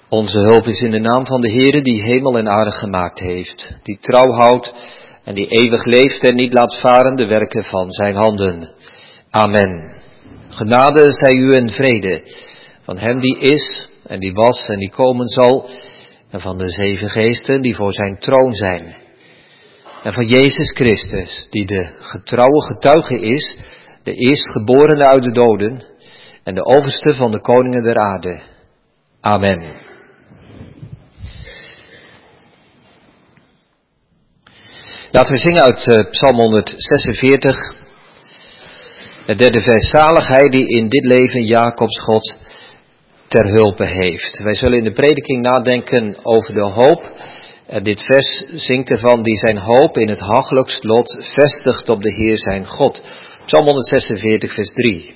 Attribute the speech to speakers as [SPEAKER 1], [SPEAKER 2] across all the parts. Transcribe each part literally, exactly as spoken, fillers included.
[SPEAKER 1] Onze hulp is in de naam van de Heere die hemel en aarde gemaakt heeft, die trouw houdt en die eeuwig leeft en niet laat varen de werken van zijn handen. Amen. Genade zij u en vrede van hem die is en die was en die komen zal en van de zeven geesten die voor zijn troon zijn. En van Jezus Christus die de getrouwe getuige is, de eerstgeborene uit de doden en de overste van de koningen der aarde. Amen. Laten we zingen uit uh, Psalm honderdzesenveertig, het derde vers. Zalig hij die in dit leven Jacobs God ter hulpe heeft. Wij zullen in de prediking nadenken over de hoop. Uh, dit vers zingt ervan die zijn hoop in het hachelijkst lot vestigt op de Heer zijn God. Psalm honderdzesenveertig vers drie.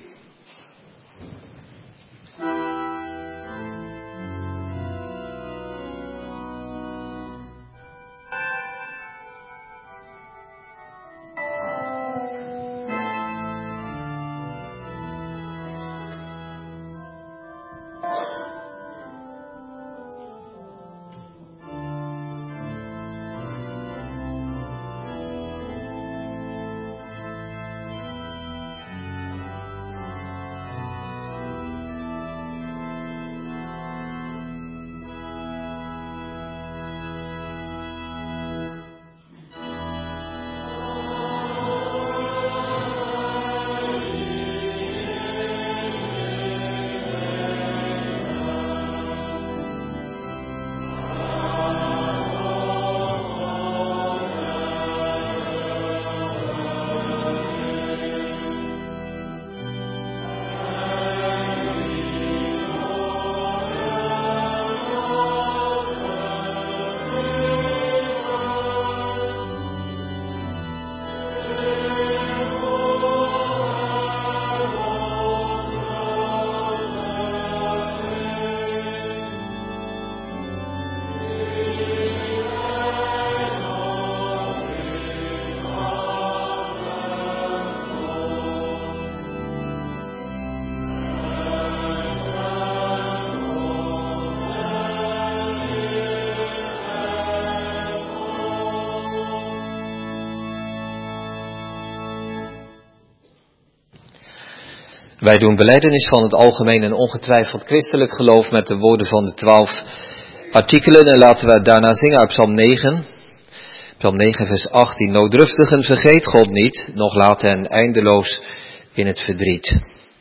[SPEAKER 1] Wij doen belijdenis van het algemeen en ongetwijfeld christelijk geloof met de woorden van de twaalf artikelen. En laten we daarna zingen uit Psalm negen. Psalm negen vers achttien. Nooddruftigen vergeet God niet, nog laat hen eindeloos in het verdriet.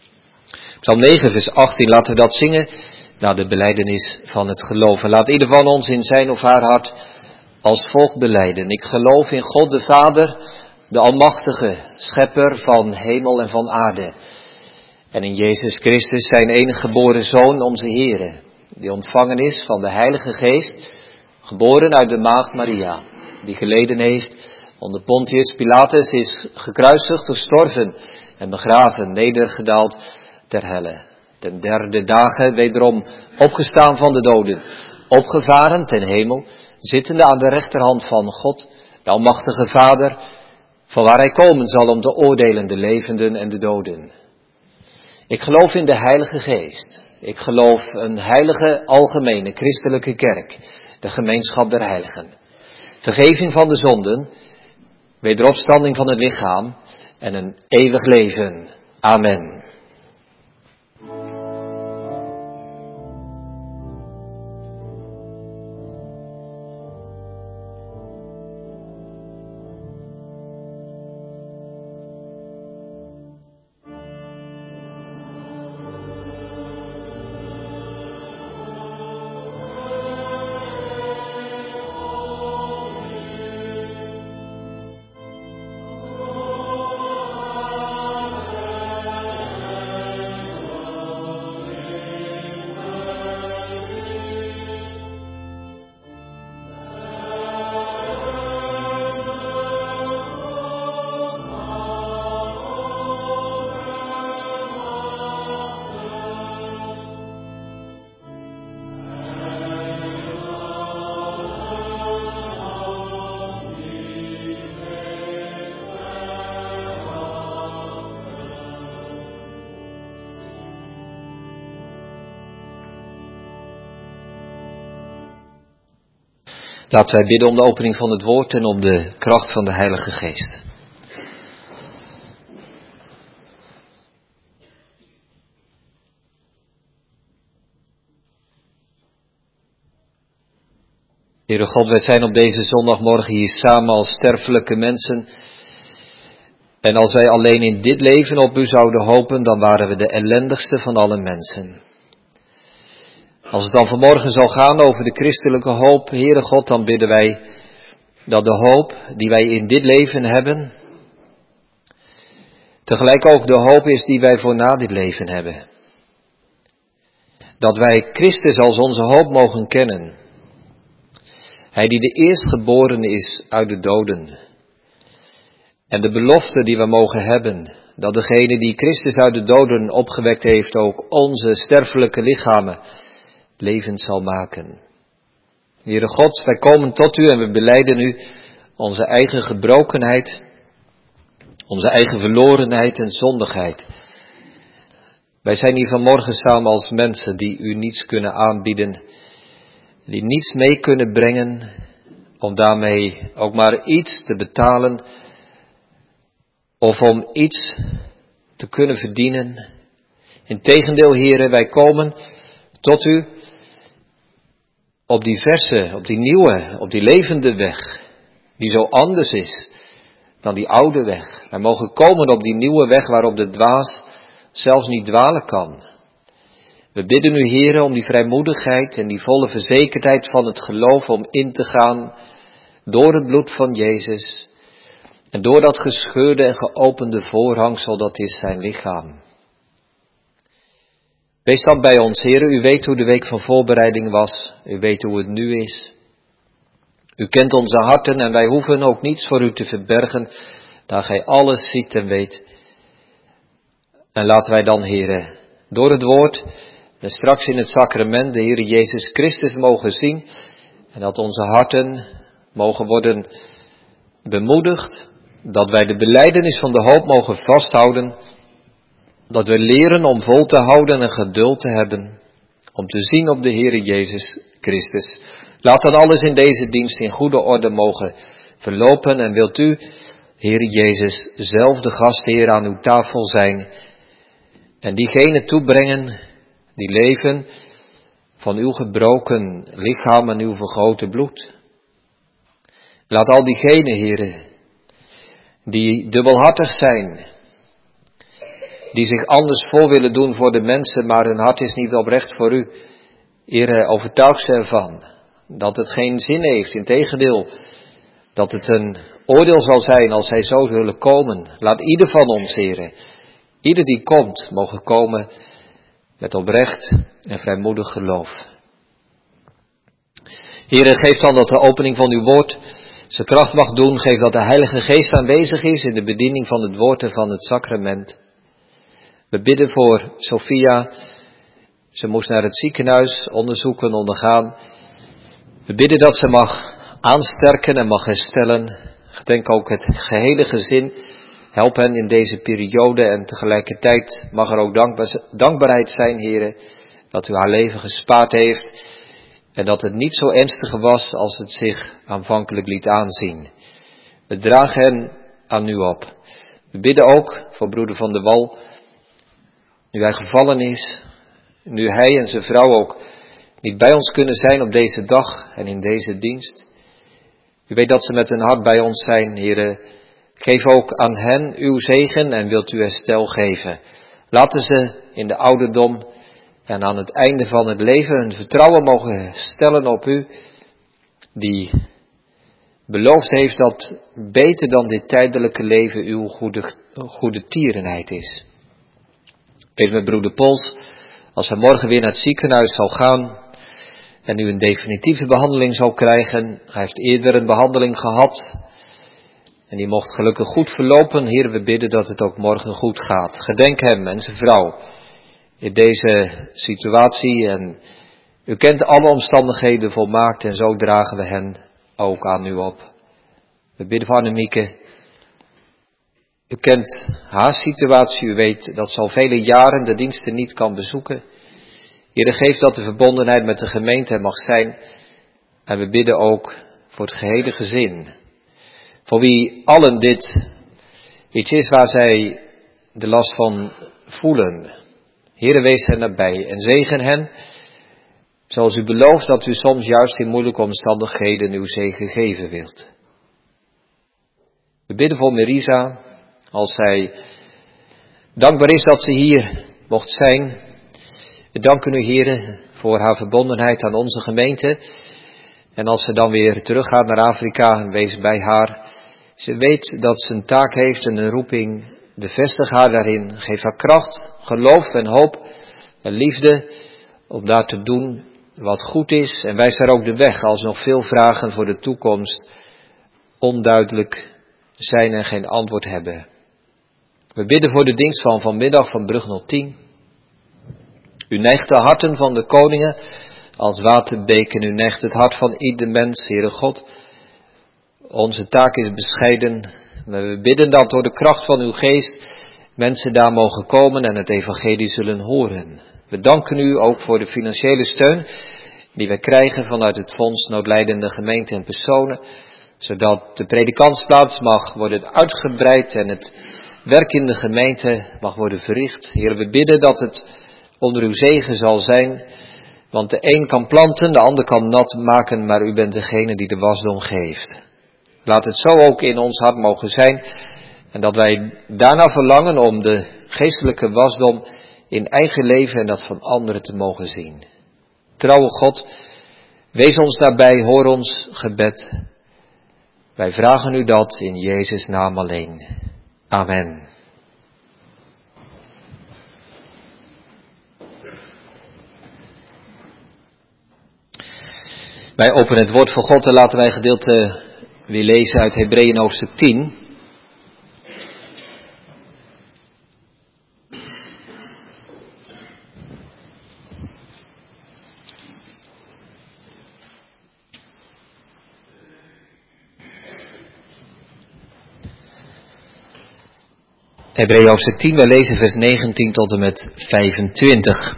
[SPEAKER 1] Psalm negen vers achttien, laten we dat zingen na de belijdenis van het geloof. En laat ieder van ons in zijn of haar hart als volgt belijden. Ik geloof in God de Vader, de Almachtige, Schepper van hemel en van aarde. En in Jezus Christus zijn enige geboren Zoon, onze Heere, die ontvangen is van de Heilige Geest, geboren uit de maagd Maria, die geleden heeft onder Pontius Pilatus, is gekruisigd, gestorven en begraven, nedergedaald ter helle. Ten derde dagen wederom opgestaan van de doden, opgevaren ten hemel, zittende aan de rechterhand van God, de Almachtige Vader, van waar hij komen zal om te oordelen de levenden en de doden. Ik geloof in de Heilige Geest. Ik geloof een heilige, algemene, christelijke kerk, de gemeenschap der heiligen. Vergeving van de zonden, wederopstanding van het lichaam en een eeuwig leven. Amen. Laten wij bidden om de opening van het woord en om de kracht van de Heilige Geest. Heere God, wij zijn op deze zondagmorgen hier samen als sterfelijke mensen. En als wij alleen in dit leven op u zouden hopen, dan waren we de ellendigste van alle mensen. Als het dan vanmorgen zal gaan over de christelijke hoop, Heere God, dan bidden wij dat de hoop die wij in dit leven hebben, tegelijk ook de hoop is die wij voor na dit leven hebben. Dat wij Christus als onze hoop mogen kennen. Hij die de eerstgeborene is uit de doden. En de belofte die we mogen hebben, dat degene die Christus uit de doden opgewekt heeft, ook onze sterfelijke lichamen levend zal maken. Heere God, wij komen tot u en we belijden u onze eigen gebrokenheid, onze eigen verlorenheid en zondigheid. Wij zijn hier vanmorgen samen als mensen die u niets kunnen aanbieden, die niets mee kunnen brengen, om daarmee ook maar iets te betalen, of om iets te kunnen verdienen. Integendeel, Heere, wij komen tot u op die verse, op die nieuwe, op die levende weg, die zo anders is dan die oude weg. Wij mogen komen op die nieuwe weg waarop de dwaas zelfs niet dwalen kan. We bidden u, Heere, om die vrijmoedigheid en die volle verzekerdheid van het geloof om in te gaan door het bloed van Jezus en door dat gescheurde en geopende voorhangsel dat is zijn lichaam. Wees dan bij ons, Heere, u weet hoe de week van voorbereiding was, u weet hoe het nu is. U kent onze harten en wij hoeven ook niets voor u te verbergen, daar gij alles ziet en weet. En laten wij dan, Heere, door het woord en straks in het sacrament de Heere Jezus Christus mogen zien en dat onze harten mogen worden bemoedigd, dat wij de belijdenis van de hoop mogen vasthouden, dat we leren om vol te houden en geduld te hebben, om te zien op de Heere Jezus Christus. Laat dan alles in deze dienst in goede orde mogen verlopen en wilt u, Heere Jezus, zelf de gastheer aan uw tafel zijn en diegenen toebrengen die leven van uw gebroken lichaam en uw vergoten bloed. Laat al diegenen, Heere, die dubbelhartig zijn, die zich anders voor willen doen voor de mensen, maar hun hart is niet oprecht voor u, Heere, overtuig ze ervan dat het geen zin heeft, integendeel, dat het een oordeel zal zijn als zij zo zullen komen. Laat ieder van ons, Heere, ieder die komt, mogen komen met oprecht en vrijmoedig geloof. Heere, geef dan dat de opening van uw woord zijn kracht mag doen. Geef dat de Heilige Geest aanwezig is in de bediening van het woord en van het sacrament. We bidden voor Sophia. Ze moest naar het ziekenhuis onderzoeken ondergaan. We bidden dat ze mag aansterken en mag herstellen. Gedenk ook het gehele gezin. Help hen in deze periode en tegelijkertijd mag er ook dankbaarheid zijn, Heere, dat u haar leven gespaard heeft en dat het niet zo ernstig was als het zich aanvankelijk liet aanzien. We dragen hen aan u op. We bidden ook voor broeder Van der Wal, nu hij gevallen is, nu hij en zijn vrouw ook niet bij ons kunnen zijn op deze dag en in deze dienst. U weet dat ze met hun hart bij ons zijn, Heere. Geef ook aan hen uw zegen en wilt u herstel geven. Laten ze in de ouderdom en aan het einde van het leven hun vertrouwen mogen stellen op u, die beloofd heeft dat beter dan dit tijdelijke leven uw goede, goede tierenheid is. Weet met broeder Pols, als hij morgen weer naar het ziekenhuis zal gaan en u een definitieve behandeling zal krijgen, hij heeft eerder een behandeling gehad en die mocht gelukkig goed verlopen. Heer, we bidden dat het ook morgen goed gaat. Gedenk hem en zijn vrouw in deze situatie en u kent alle omstandigheden volmaakt en zo dragen we hen ook aan u op. We bidden voor Annemieke. U kent haar situatie, u weet dat ze al vele jaren de diensten niet kan bezoeken. Heer, geef dat de verbondenheid met de gemeente mag zijn en we bidden ook voor het gehele gezin. Voor wie allen dit iets is waar zij de last van voelen. Heere, wees hen nabij en zegen hen, zoals u belooft dat u soms juist in moeilijke omstandigheden uw zegen geven wilt. We bidden voor Marisa, als zij dankbaar is dat ze hier mocht zijn. We danken u, Heere, voor haar verbondenheid aan onze gemeente. En als ze dan weer teruggaat naar Afrika, wees bij haar. Ze weet dat ze een taak heeft en een roeping. Bevestig haar daarin. Geef haar kracht, geloof en hoop en liefde om daar te doen wat goed is. En wijs haar ook de weg als nog veel vragen voor de toekomst onduidelijk zijn en geen antwoord hebben. We bidden voor de dienst van vanmiddag van Brug nul tien. U neigt de harten van de koningen als waterbeken. U neigt het hart van ieder mens, Heere God. Onze taak is bescheiden. Maar we bidden dat door de kracht van uw geest mensen daar mogen komen en het evangelie zullen horen. We danken u ook voor de financiële steun die we krijgen vanuit het Fonds Noodlijdende Gemeenten en Personen. Zodat de predikantsplaats mag worden uitgebreid en het werk in de gemeente mag worden verricht. Heer, we bidden dat het onder uw zegen zal zijn. Want de een kan planten, de ander kan nat maken, maar u bent degene die de wasdom geeft. Laat het zo ook in ons hart mogen zijn. En dat wij daarna verlangen om de geestelijke wasdom in eigen leven en dat van anderen te mogen zien. Trouwe God, wees ons daarbij, hoor ons gebed. Wij vragen u dat in Jezus' naam alleen. Amen. Wij openen het woord van God en laten wij gedeelte weer lezen uit Hebreeën hoofdstuk tien. Hebreeën hoofdstuk tien, wij lezen vers negentien tot en met vijfentwintig.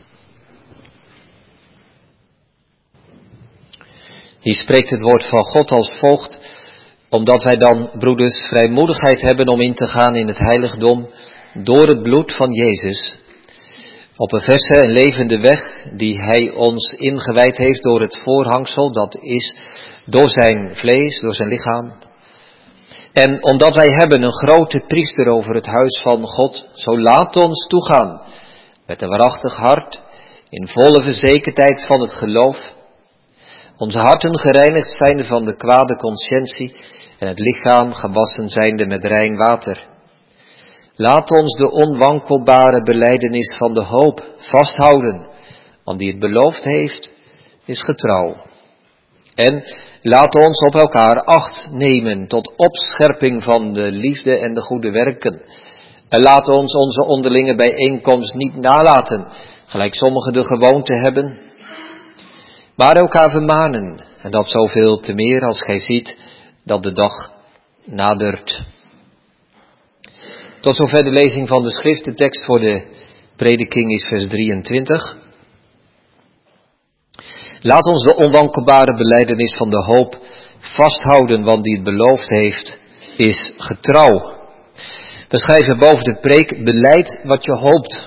[SPEAKER 1] Hier spreekt het woord van God als volgt: omdat wij dan, broeders, vrijmoedigheid hebben om in te gaan in het heiligdom door het bloed van Jezus, op een verse en levende weg die hij ons ingewijd heeft door het voorhangsel, dat is door zijn vlees, door zijn lichaam. En omdat wij hebben een grote priester over het huis van God, zo laat ons toegaan met een waarachtig hart, in volle verzekerdheid van het geloof, onze harten gereinigd zijnde van de kwade conscientie en het lichaam gewassen zijnde met rein water. Laat ons de onwankelbare belijdenis van de hoop vasthouden, want die het beloofd heeft, is getrouw. En laat ons op elkaar acht nemen tot opscherping van de liefde en de goede werken. En laat ons onze onderlinge bijeenkomst niet nalaten, gelijk sommigen de gewoonte hebben, maar elkaar vermanen, en dat zoveel te meer als gij ziet dat de dag nadert. Tot zover de lezing van de schrift. De tekst voor de prediking is vers drieëntwintig. Laat ons de onwankelbare belijdenis van de hoop vasthouden, want die het beloofd heeft, is getrouw. We schrijven boven de preek: belijd wat je hoopt.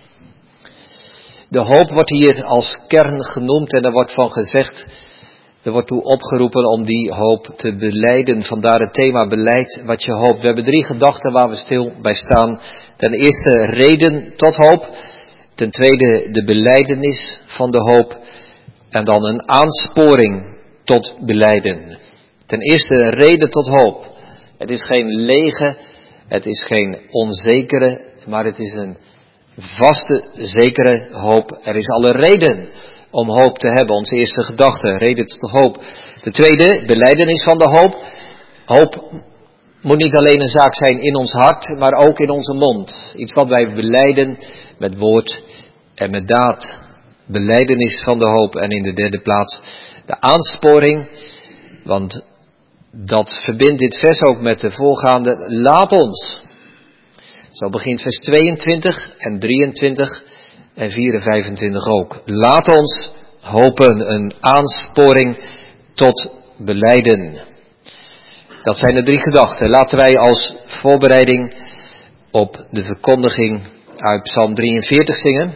[SPEAKER 1] De hoop wordt hier als kern genoemd en er wordt van gezegd, er wordt toe opgeroepen om die hoop te belijden. Vandaar het thema belijd wat je hoopt. We hebben drie gedachten waar we stil bij staan. Ten eerste reden tot hoop. Ten tweede de belijdenis van de hoop. En dan een aansporing tot belijden. Ten eerste reden tot hoop. Het is geen lege, het is geen onzekere, maar het is een vaste, zekere hoop. Er is alle reden om hoop te hebben. Onze eerste gedachte, reden tot hoop. De tweede, belijdenis van de hoop. Hoop moet niet alleen een zaak zijn in ons hart, maar ook in onze mond. Iets wat wij belijden met woord en met daad. Belijdenis van de hoop. En in de derde plaats de aansporing, want dat verbindt dit vers ook met de voorgaande. Laat ons. Zo begint vers tweeëntwintig en drieëntwintig en vier en vijfentwintig ook. Laat ons hopen, een aansporing tot belijden. Dat zijn de drie gedachten. Laten wij als voorbereiding op de verkondiging uit Psalm drieënveertig zingen.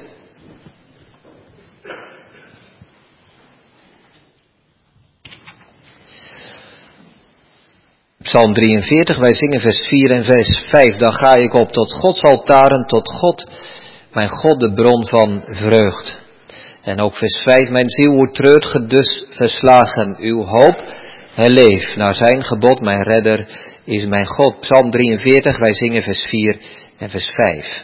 [SPEAKER 1] Psalm drieënveertig, wij zingen vers vier en vers vijf. Dan ga ik op tot Gods altaren, tot God, mijn God, de bron van vreugd. En ook vers vijf, mijn ziel wordt treurt dus verslagen. Uw hoop herleef, naar zijn gebod, mijn redder is mijn God. Psalm drieënveertig, wij zingen vers vier en vers vijf.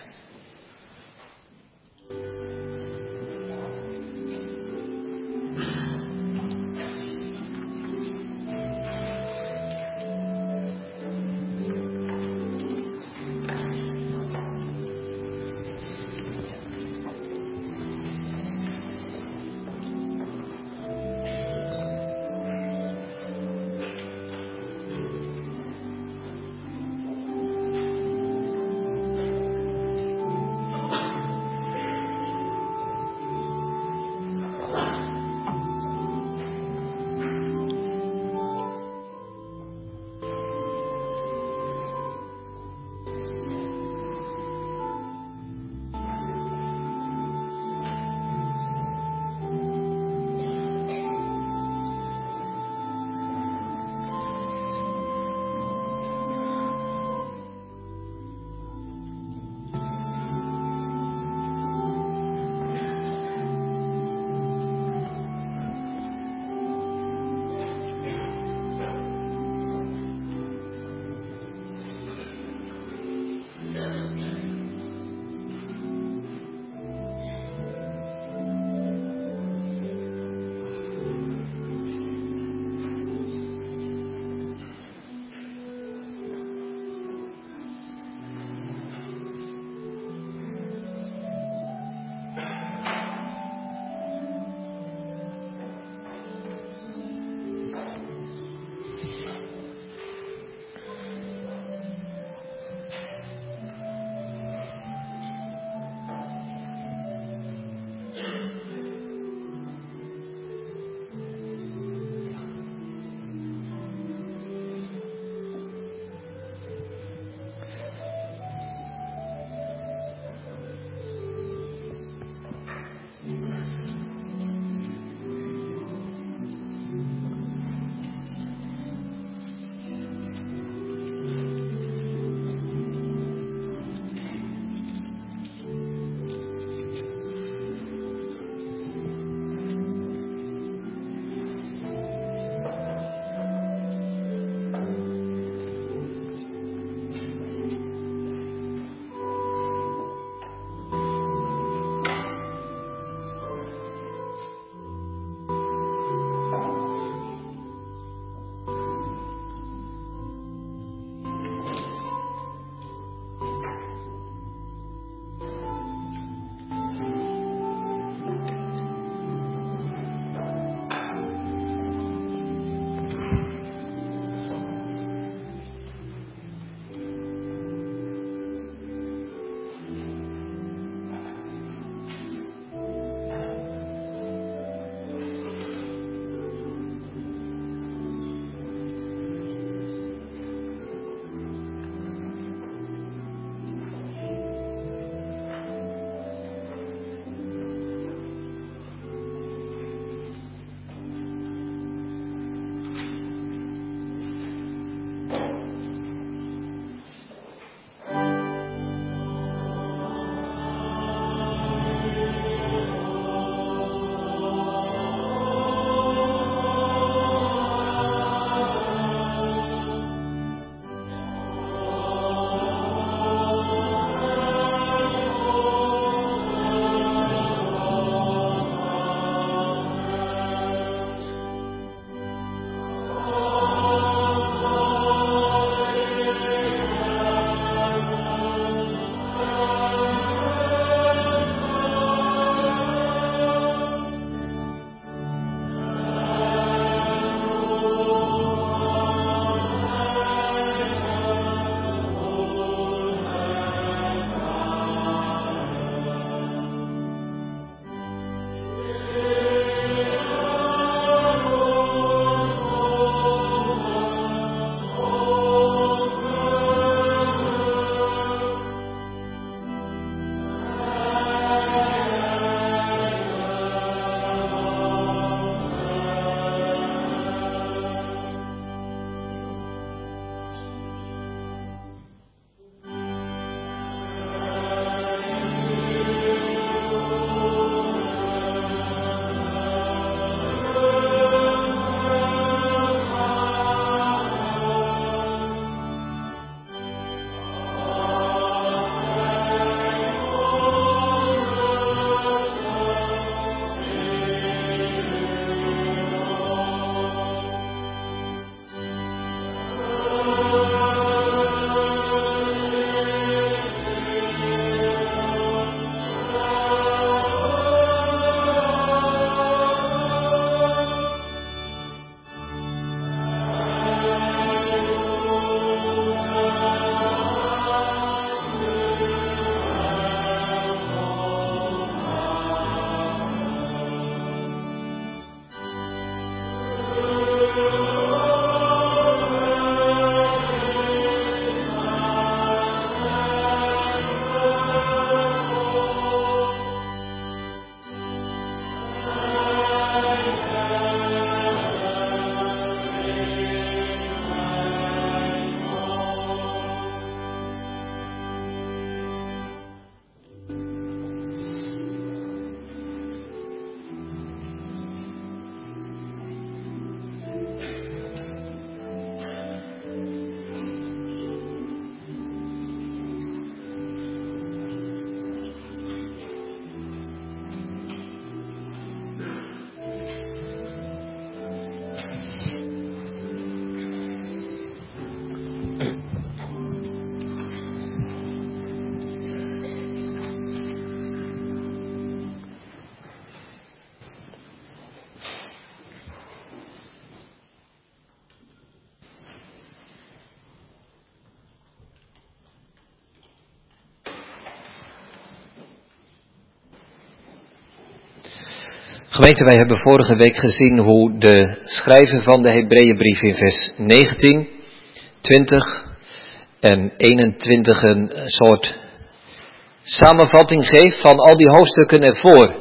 [SPEAKER 1] Gemeente, wij hebben vorige week gezien hoe de schrijver van de Hebreeënbrief in vers negentien, twintig en eenentwintig een soort samenvatting geeft van al die hoofdstukken ervoor.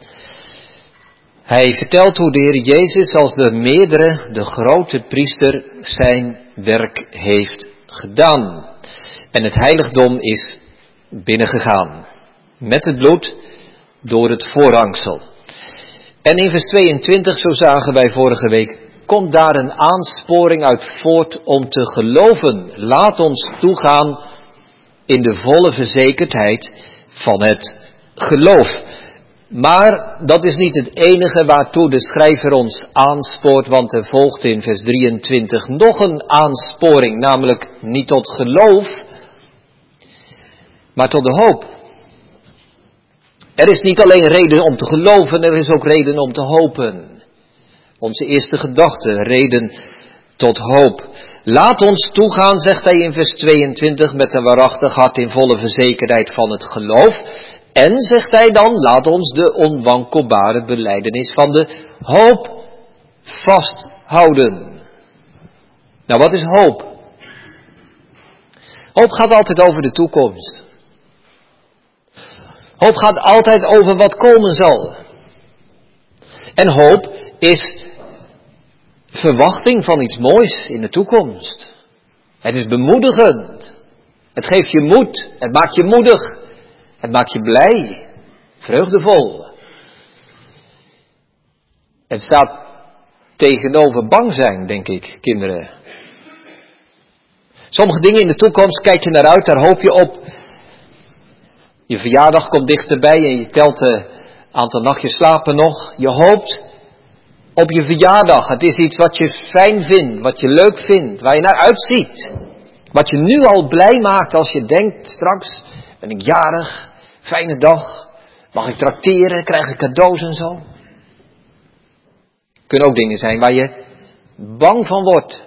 [SPEAKER 1] Hij vertelt hoe de Heer Jezus als de meerdere, de grote priester zijn werk heeft gedaan. En het heiligdom is binnengegaan. Met het bloed door het voorhangsel. En in vers tweeëntwintig, zo zagen wij vorige week, komt daar een aansporing uit voort om te geloven. Laat ons toegaan in de volle verzekerdheid van het geloof. Maar dat is niet het enige waartoe de schrijver ons aanspoort, want er volgt in vers drieëntwintig nog een aansporing, namelijk niet tot geloof, maar tot de hoop. Er is niet alleen reden om te geloven, er is ook reden om te hopen. Onze eerste gedachte, reden tot hoop. Laat ons toegaan, zegt hij in vers tweeëntwintig, met een waarachtig hart in volle verzekerdheid van het geloof. En, zegt hij dan, laat ons de onwankelbare belijdenis van de hoop vasthouden. Nou, wat is hoop? Hoop gaat altijd over de toekomst. Hoop gaat altijd over wat komen zal. En hoop is verwachting van iets moois in de toekomst. Het is bemoedigend. Het geeft je moed. Het maakt je moedig. Het maakt je blij. Vreugdevol. Het staat tegenover bang zijn, denk ik, kinderen. Sommige dingen in de toekomst kijk je naar uit, daar hoop je op. Je verjaardag komt dichterbij en je telt het aantal nachtjes slapen nog. Je hoopt op je verjaardag. Het is iets wat je fijn vindt, wat je leuk vindt, waar je naar uitziet. Wat je nu al blij maakt als je denkt, straks ben ik jarig, fijne dag, mag ik trakteren, krijg ik cadeaus en zo. Kunnen ook dingen zijn waar je bang van wordt.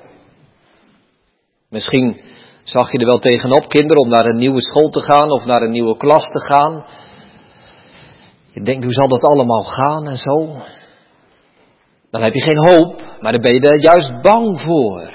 [SPEAKER 1] Misschien zag je er wel tegenop, kinderen, om naar een nieuwe school te gaan of naar een nieuwe klas te gaan. Je denkt, hoe zal dat allemaal gaan en zo? Dan heb je geen hoop, maar dan ben je er juist bang voor.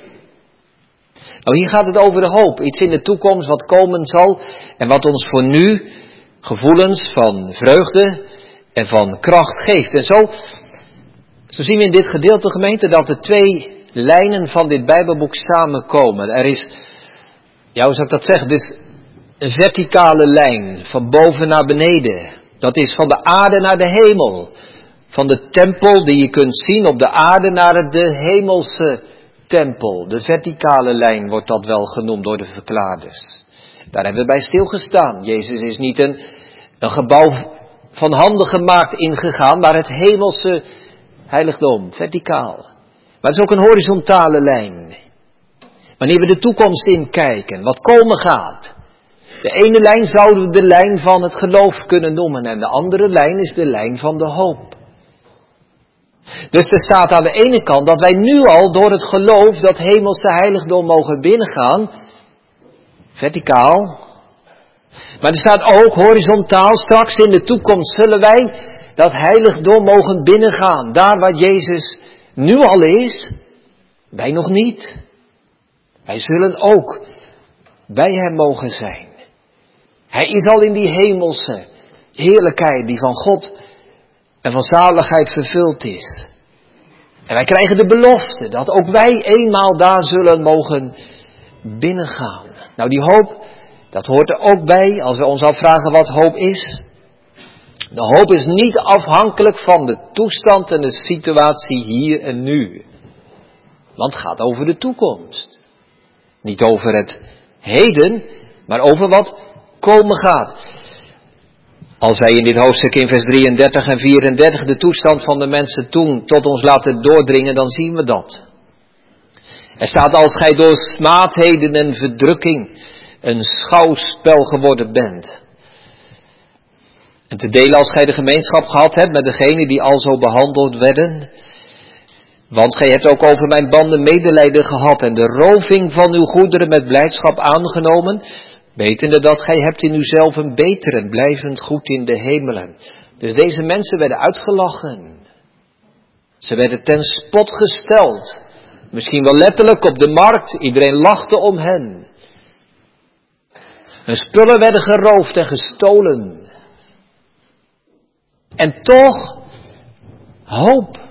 [SPEAKER 1] Nou, hier gaat het over de hoop. Iets in de toekomst wat komen zal en wat ons voor nu gevoelens van vreugde en van kracht geeft. En zo, zo zien we in dit gedeelte, gemeente, dat de twee lijnen van dit Bijbelboek samenkomen. Er is, ja, hoe zou ik dat zeggen? Het is een verticale lijn, van boven naar beneden. Dat is van de aarde naar de hemel. Van de tempel die je kunt zien op de aarde naar de hemelse tempel. De verticale lijn wordt dat wel genoemd door de verklaarders. Daar hebben we bij stilgestaan. Jezus is niet een, een gebouw van handen gemaakt ingegaan, maar het hemelse heiligdom, verticaal. Maar het is ook een horizontale lijn. Wanneer we de toekomst inkijken, wat komen gaat. De ene lijn zouden we de lijn van het geloof kunnen noemen en de andere lijn is de lijn van de hoop. Dus er staat aan de ene kant dat wij nu al door het geloof dat hemelse heiligdom mogen binnengaan, verticaal. Maar er staat ook horizontaal, straks in de toekomst zullen wij dat heiligdom mogen binnengaan. Daar waar Jezus nu al is, wij nog niet. Wij zullen ook bij hem mogen zijn. Hij is al in die hemelse heerlijkheid die van God en van zaligheid vervuld is. En wij krijgen de belofte dat ook wij eenmaal daar zullen mogen binnengaan. Nou, die hoop, dat hoort er ook bij als we ons afvragen wat hoop is. De hoop is niet afhankelijk van de toestand en de situatie hier en nu. Want het gaat over de toekomst. Niet over het heden, maar over wat komen gaat. Als wij in dit hoofdstuk in vers drieëndertig en vierendertig de toestand van de mensen toen tot ons laten doordringen, dan zien we dat. Er staat, als gij door smaadheden en verdrukking een schouwspel geworden bent. En te delen als gij de gemeenschap gehad hebt met degenen die al zo behandeld werden. Want gij hebt ook over mijn banden medelijden gehad en de roving van uw goederen met blijdschap aangenomen, wetende dat gij hebt in uzelf een beter en blijvend goed in de hemelen. Dus deze mensen werden uitgelachen. Ze werden ten spot gesteld. Misschien wel letterlijk op de markt. Iedereen lachte om hen. Hun spullen werden geroofd en gestolen. En toch hoop.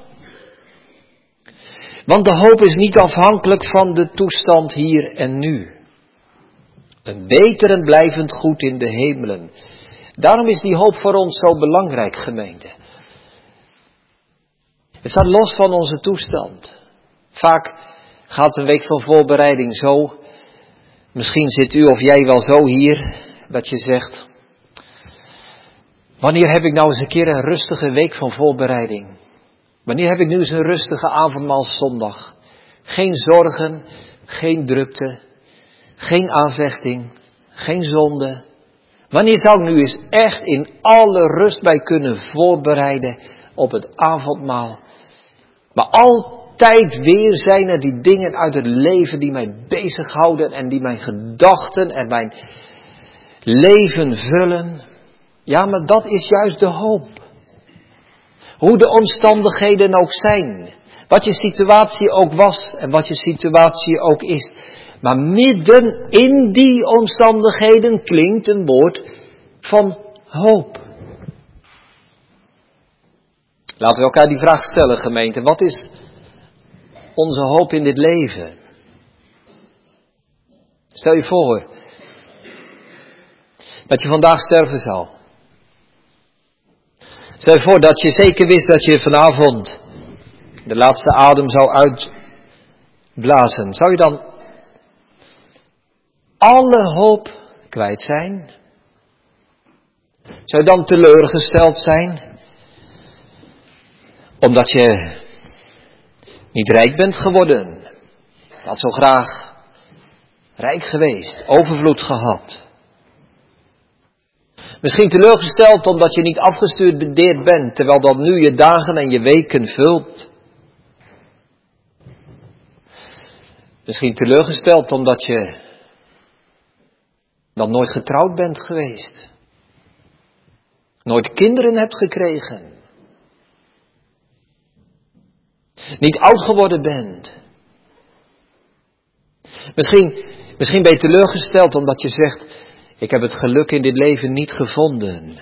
[SPEAKER 1] Want de hoop is niet afhankelijk van de toestand hier en nu. Een beter en blijvend goed in de hemelen. Daarom is die hoop voor ons zo belangrijk, gemeente. Het staat los van onze toestand. Vaak gaat een week van voorbereiding zo. Misschien zit u of jij wel zo hier, dat je zegt, wanneer heb ik nou eens een keer een rustige week van voorbereiding? Wanneer heb ik nu eens een rustige avondmaalszondag? Geen zorgen, geen drukte, geen aanvechting, geen zonde. Wanneer zou ik nu eens echt in alle rust bij kunnen voorbereiden op het avondmaal? Maar altijd weer zijn er die dingen uit het leven die mij bezighouden en die mijn gedachten en mijn leven vullen. Ja, maar dat is juist de hoop. Hoe de omstandigheden ook zijn. Wat je situatie ook was en wat je situatie ook is. Maar midden in die omstandigheden klinkt een woord van hoop. Laten we elkaar die vraag stellen, gemeente. Wat is onze hoop in dit leven? Stel je voor dat je vandaag sterven zal. Stel je voor dat je zeker wist dat je vanavond de laatste adem zou uitblazen. Zou je dan alle hoop kwijt zijn? Zou je dan teleurgesteld zijn? Omdat je niet rijk bent geworden. Je had zo graag rijk geweest, overvloed gehad. Misschien teleurgesteld omdat je niet afgestudeerd bent, terwijl dat nu je dagen en je weken vult. Misschien teleurgesteld omdat je dan nooit getrouwd bent geweest. Nooit kinderen hebt gekregen. Niet oud geworden bent. Misschien, misschien ben je teleurgesteld omdat je zegt, ik heb het geluk in dit leven niet gevonden.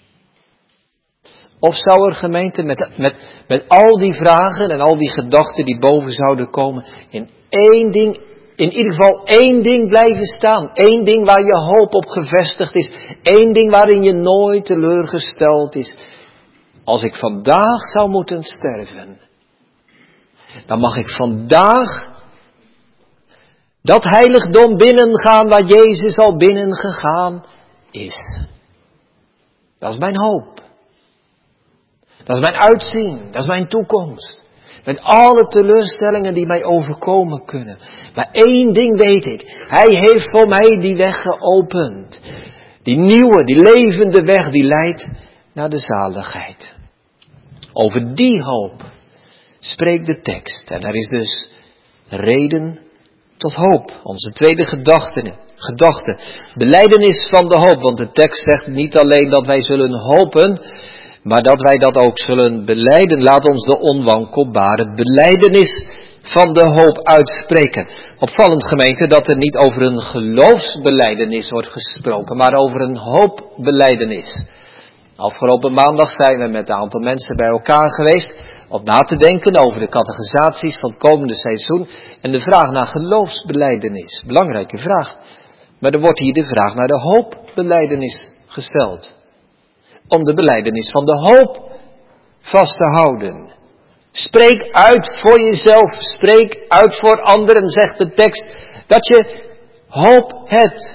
[SPEAKER 1] Of zou er, gemeente, met, met, met al die vragen en al die gedachten die boven zouden komen, in één ding, in ieder geval één ding blijven staan. Eén ding waar je hoop op gevestigd is. Één ding waarin je nooit teleurgesteld is. Als ik vandaag zou moeten sterven, dan mag ik vandaag dat heiligdom binnengaan waar Jezus al binnengegaan is. Dat is mijn hoop. Dat is mijn uitzien. Dat is mijn toekomst. Met alle teleurstellingen die mij overkomen kunnen. Maar één ding weet ik. Hij heeft voor mij die weg geopend. Die nieuwe, die levende weg die leidt naar de zaligheid. Over die hoop spreekt de tekst. En er is dus reden tot hoop. Onze tweede gedachte. gedachte. Belijdenis van de hoop. Want de tekst zegt niet alleen dat wij zullen hopen, maar dat wij dat ook zullen belijden. Laat ons de onwankelbare belijdenis van de hoop uitspreken. Opvallend, gemeente, dat er niet over een geloofsbelijdenis wordt gesproken, maar over een hoopbelijdenis. Afgelopen maandag zijn we met een aantal mensen bij elkaar geweest om na te denken over de catechisaties van het komende seizoen en de vraag naar geloofsbelijdenis. Belangrijke vraag. Maar er wordt hier de vraag naar de hoopbelijdenis gesteld. Om de belijdenis van de hoop vast te houden. Spreek uit voor jezelf, spreek uit voor anderen, zegt de tekst, dat je hoop hebt.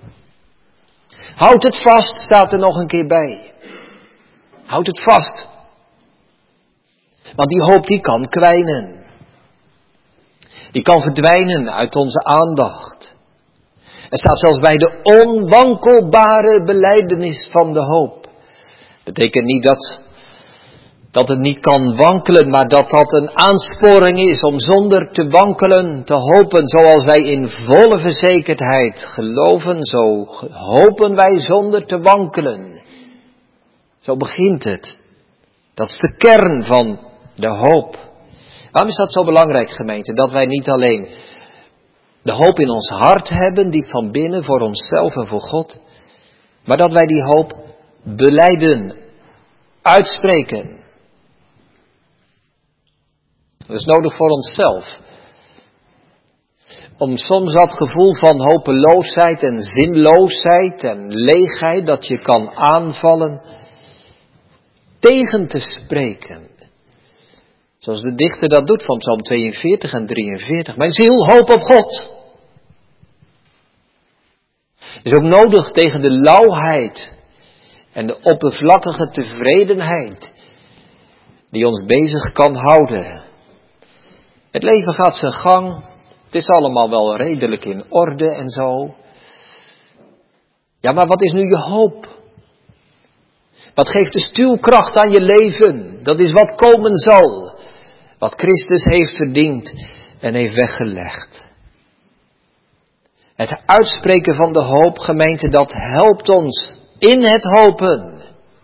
[SPEAKER 1] Houd het vast, staat er nog een keer bij. Houd het vast. Want die hoop die kan kwijnen. Die kan verdwijnen uit onze aandacht. Er staat zelfs bij de onwankelbare belijdenis van de hoop. Dat betekent niet dat, dat het niet kan wankelen, maar dat dat een aansporing is om zonder te wankelen te hopen. Zoals wij in volle verzekerdheid geloven, zo hopen wij zonder te wankelen. Zo begint het. Dat is de kern van de hoop. Waarom is dat zo belangrijk, gemeente? Dat wij niet alleen de hoop in ons hart hebben, diep van binnen, voor onszelf en voor God. Maar dat wij die hoop belijden, uitspreken. Dat is nodig voor onszelf. Om soms dat gevoel van hopeloosheid en zinloosheid en leegheid dat je kan aanvallen, tegen te spreken. Zoals de dichter dat doet van Psalm tweeënveertig en drieënveertig. Mijn ziel, hoop op God. Het is ook nodig tegen de lauwheid en de oppervlakkige tevredenheid die ons bezig kan houden. Het leven gaat zijn gang. Het is allemaal wel redelijk in orde en zo. Ja, maar wat is nu je hoop? Wat geeft de stuwkracht aan je leven? Dat is wat komen zal. Wat Christus heeft verdiend en heeft weggelegd. Het uitspreken van de hoop, gemeente, dat helpt ons in het hopen.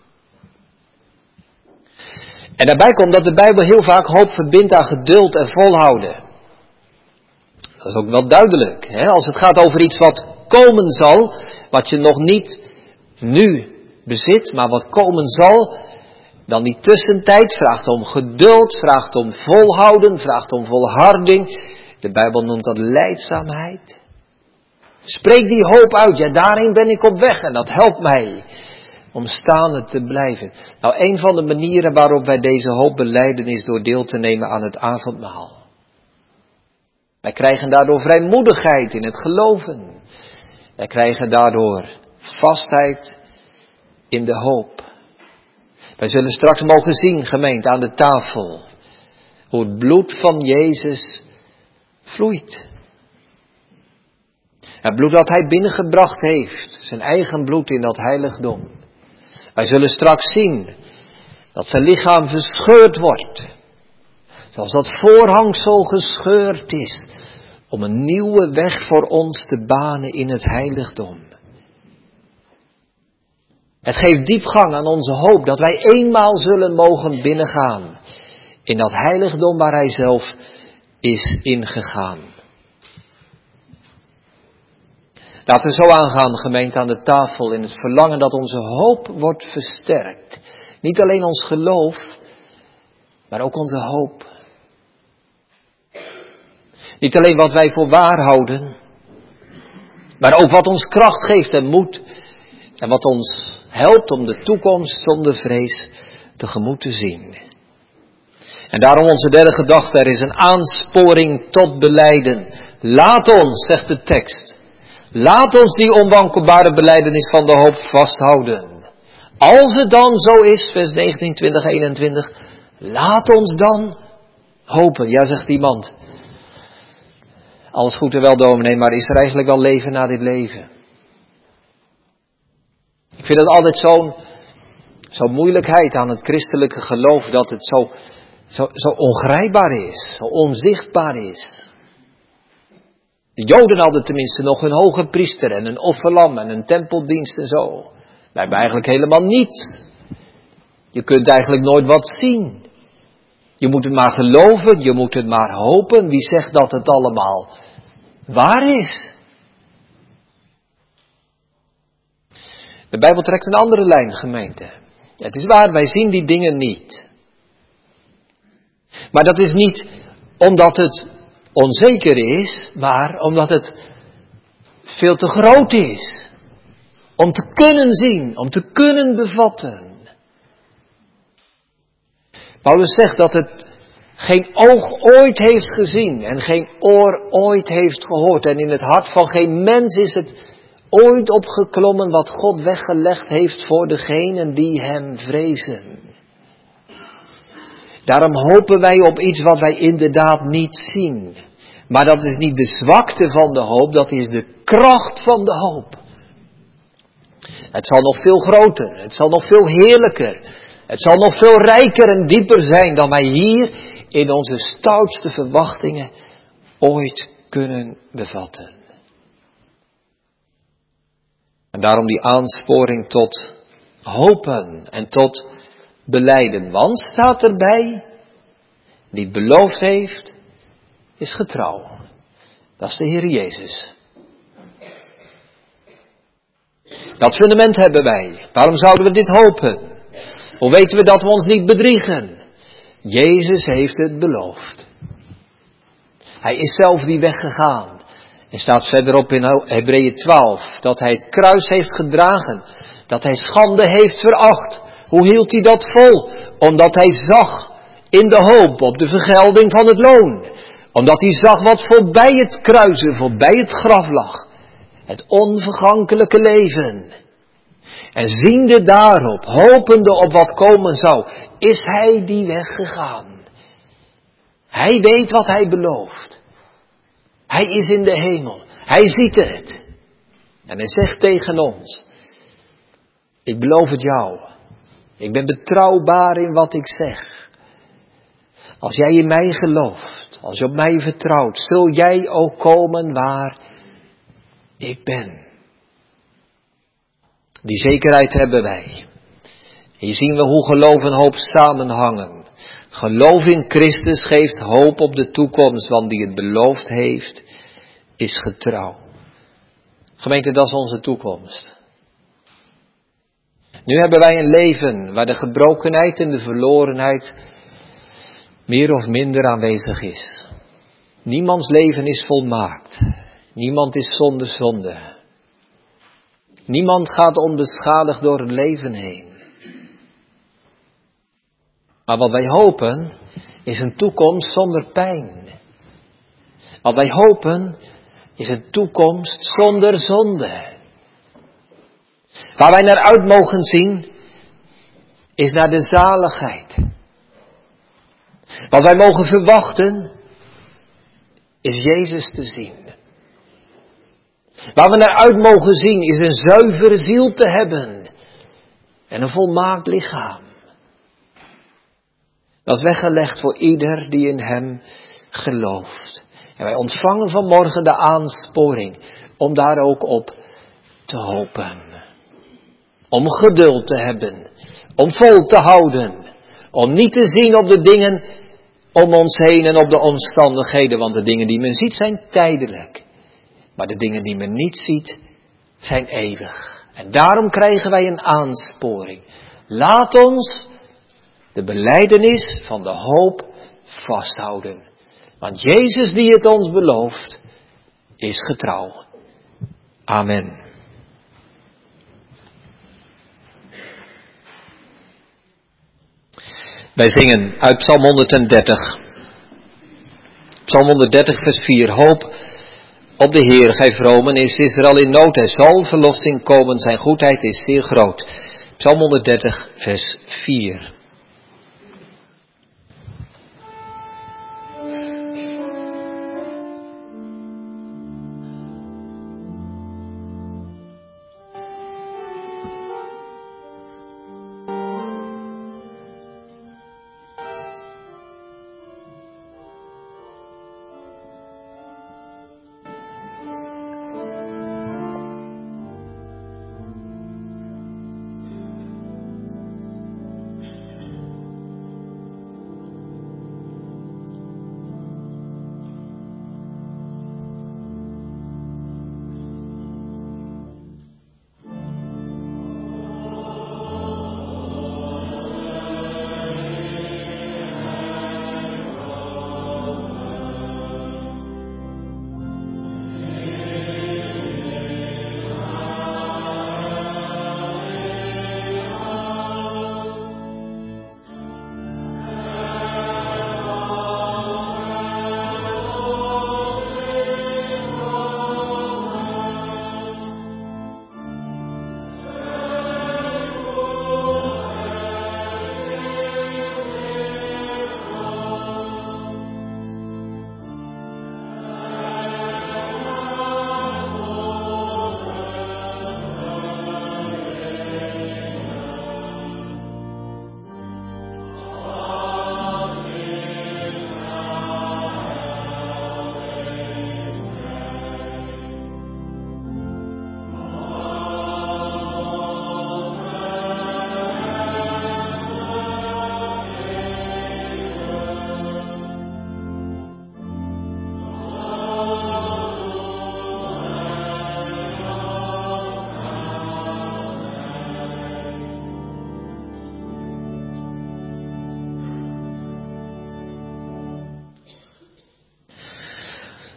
[SPEAKER 1] En daarbij komt dat de Bijbel heel vaak hoop verbindt aan geduld en volhouden. Dat is ook wel duidelijk. Hè? Als het gaat over iets wat komen zal, wat je nog niet nu bezit, maar wat komen zal, dan die tussentijd vraagt om geduld, vraagt om volhouden, vraagt om volharding. De Bijbel noemt dat lijdzaamheid. Spreek die hoop uit, ja, daarin ben ik op weg en dat helpt mij om staande te blijven. Nou, een van de manieren waarop wij deze hoop belijden is door deel te nemen aan het avondmaal. Wij krijgen daardoor vrijmoedigheid in het geloven. Wij krijgen daardoor vastheid in de hoop. Wij zullen straks mogen zien, gemeente, aan de tafel, hoe het bloed van Jezus vloeit. Het bloed dat hij binnengebracht heeft, zijn eigen bloed in dat heiligdom. Wij zullen straks zien dat zijn lichaam verscheurd wordt. Zoals dat voorhangsel gescheurd is, om een nieuwe weg voor ons te banen in het heiligdom. Het geeft diepgang aan onze hoop dat wij eenmaal zullen mogen binnengaan in dat heiligdom waar hij zelf is ingegaan. Laten we zo aangaan, gemeente, aan de tafel in het verlangen dat onze hoop wordt versterkt. Niet alleen ons geloof, maar ook onze hoop. Niet alleen wat wij voor waar houden, maar ook wat ons kracht geeft en moed. En wat ons helpt om de toekomst zonder vrees tegemoet te zien. En daarom onze derde gedachte, er is een aansporing tot belijden. Laat ons, zegt de tekst, laat ons die onwankelbare belijdenis van de hoop vasthouden. Als het dan zo is, vers negentien, twintig, eenentwintig, laat ons dan hopen. Ja, zegt iemand, alles goed en wel, dominee, maar is er eigenlijk wel leven na dit leven? Ik vind het altijd zo'n zo'n moeilijkheid aan het christelijke geloof, dat het zo, zo, zo ongrijpbaar is, zo onzichtbaar is. De Joden hadden tenminste nog een hoge priester en een offerlam en een tempeldienst en zo. Wij hebben eigenlijk helemaal niets. Je kunt eigenlijk nooit wat zien. Je moet het maar geloven, je moet het maar hopen. Wie zegt dat het allemaal waar is? De Bijbel trekt een andere lijn, gemeente. Het is waar, wij zien die dingen niet. Maar dat is niet omdat het onzeker is, maar omdat het veel te groot is. Om te kunnen zien, om te kunnen bevatten. Paulus zegt dat het geen oog ooit heeft gezien en geen oor ooit heeft gehoord. En in het hart van geen mens is het ooit opgeklommen wat God weggelegd heeft voor degenen die hem vrezen. Daarom hopen wij op iets wat wij inderdaad niet zien. Maar dat is niet de zwakte van de hoop, dat is de kracht van de hoop. Het zal nog veel groter, het zal nog veel heerlijker, het zal nog veel rijker en dieper zijn dan wij hier in onze stoutste verwachtingen ooit kunnen bevatten. En daarom die aansporing tot hopen en tot belijden. Want, staat erbij, die het beloofd heeft, is getrouw. Dat is de Heer Jezus. Dat fundament hebben wij. Waarom zouden we dit hopen? Hoe weten we dat we ons niet bedriegen? Jezus heeft het beloofd. Hij is zelf die weg gegaan. Er staat verderop in Hebreeën twaalf dat hij het kruis heeft gedragen. Dat hij schande heeft veracht. Hoe hield hij dat vol? Omdat hij zag in de hoop op de vergelding van het loon. Omdat hij zag wat voorbij het kruisen, voorbij het graf lag. Het onvergankelijke leven. En ziende daarop, hopende op wat komen zou, is hij die weg gegaan. Hij weet wat hij belooft. Hij is in de hemel. Hij ziet het. En hij zegt tegen ons, ik beloof het jou. Ik ben betrouwbaar in wat ik zeg. Als jij in mij gelooft, als je op mij vertrouwt, zul jij ook komen waar ik ben. Die zekerheid hebben wij. Hier zien we hoe geloof en hoop samenhangen. Geloof in Christus geeft hoop op de toekomst, want die het beloofd heeft, is getrouw. Gemeente, dat is onze toekomst. Nu hebben wij een leven waar de gebrokenheid en de verlorenheid meer of minder aanwezig is. Niemands leven is volmaakt. Niemand is zonder zonde. Niemand gaat onbeschadigd door het leven heen. Maar wat wij hopen is een toekomst zonder pijn. Wat wij hopen is een toekomst zonder zonde. Waar wij naar uit mogen zien is naar de zaligheid. Wat wij mogen verwachten is Jezus te zien. Waar we naar uit mogen zien is een zuivere ziel te hebben en een volmaakt lichaam. Dat is weggelegd voor ieder die in hem gelooft. En wij ontvangen vanmorgen de aansporing om daar ook op te hopen. Om geduld te hebben. Om vol te houden. Om niet te zien op de dingen om ons heen en op de omstandigheden. Want de dingen die men ziet zijn tijdelijk. Maar de dingen die men niet ziet zijn eeuwig. En daarom krijgen wij een aansporing. Laat ons de belijdenis van de hoop vasthouden. Want Jezus die het ons belooft, is getrouw. Amen. Wij zingen uit Psalm honderddertig. Psalm honderddertig vers vier. Hoop op de Heer, gij vromen, is Israël in nood. Er zal verlossing komen, zijn goedheid is zeer groot. Psalm honderddertig vers vier.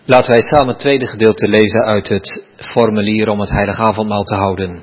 [SPEAKER 1] Laten wij samen het tweede gedeelte lezen uit het formulier om het heilige avondmaal te houden.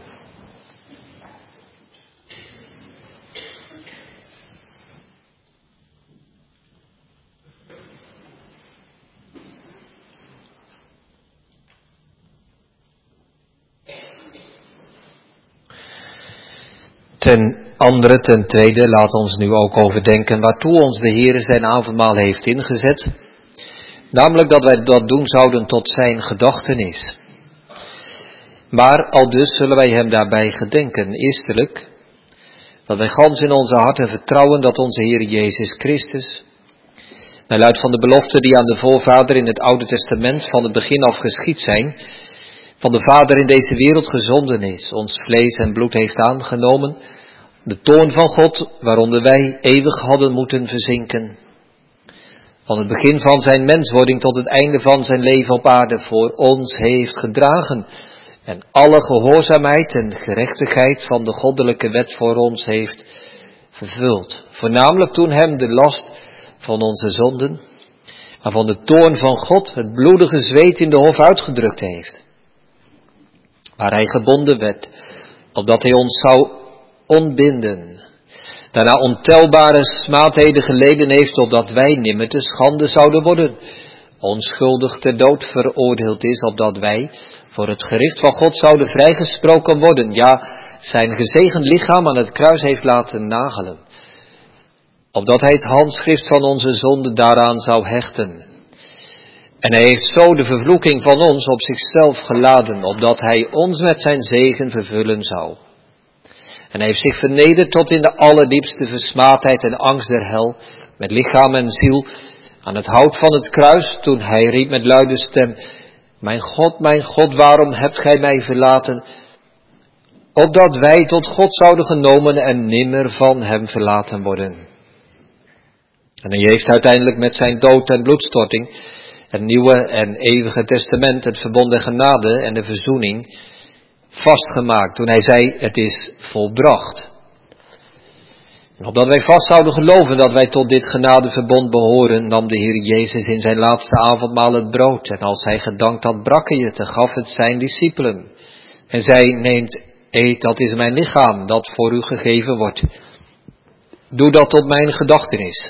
[SPEAKER 1] Ten andere, ten tweede, laat ons nu ook overdenken waartoe ons de Heer zijn avondmaal heeft ingezet. Namelijk dat wij dat doen zouden tot zijn gedachtenis. Maar aldus zullen wij hem daarbij gedenken. Eerstelijk, dat wij gans in onze harten vertrouwen dat onze Heer Jezus Christus, naar luid van de beloften die aan de voorvader in het Oude Testament van het begin af geschied zijn, van de Vader in deze wereld gezonden is, ons vlees en bloed heeft aangenomen, de toorn van God, waaronder wij eeuwig hadden moeten verzinken, van het begin van zijn menswording tot het einde van zijn leven op aarde voor ons heeft gedragen en alle gehoorzaamheid en gerechtigheid van de goddelijke wet voor ons heeft vervuld. Voornamelijk toen hem de last van onze zonden, maar van de toorn van God het bloedige zweet in de hof uitgedrukt heeft, waar hij gebonden werd, opdat hij ons zou ontbinden. Daarna ontelbare smaadheden geleden heeft, opdat wij nimmer te schande zouden worden. Onschuldig ter dood veroordeeld is, opdat wij voor het gericht van God zouden vrijgesproken worden. Ja, zijn gezegend lichaam aan het kruis heeft laten nagelen, opdat hij het handschrift van onze zonde daaraan zou hechten. En hij heeft zo de vervloeking van ons op zichzelf geladen, opdat hij ons met zijn zegen vervullen zou. En hij heeft zich vernederd tot in de allerdiepste versmaadheid en angst der hel, met lichaam en ziel, aan het hout van het kruis, toen hij riep met luide stem: Mijn God, mijn God, waarom hebt gij mij verlaten? Opdat wij tot God zouden genomen en nimmer van hem verlaten worden. En hij heeft uiteindelijk met zijn dood en bloedstorting het nieuwe en eeuwige testament, het verbond der genade en de verzoening, vastgemaakt, toen hij zei: het is volbracht. En opdat wij vast zouden geloven dat wij tot dit genadeverbond behoren, nam de Heer Jezus in zijn laatste avondmaal het brood, en als hij gedankt had, brak hij het en gaf het zijn discipelen. En zei: neemt, eet, dat is mijn lichaam, dat voor u gegeven wordt. Doe dat tot mijn gedachtenis.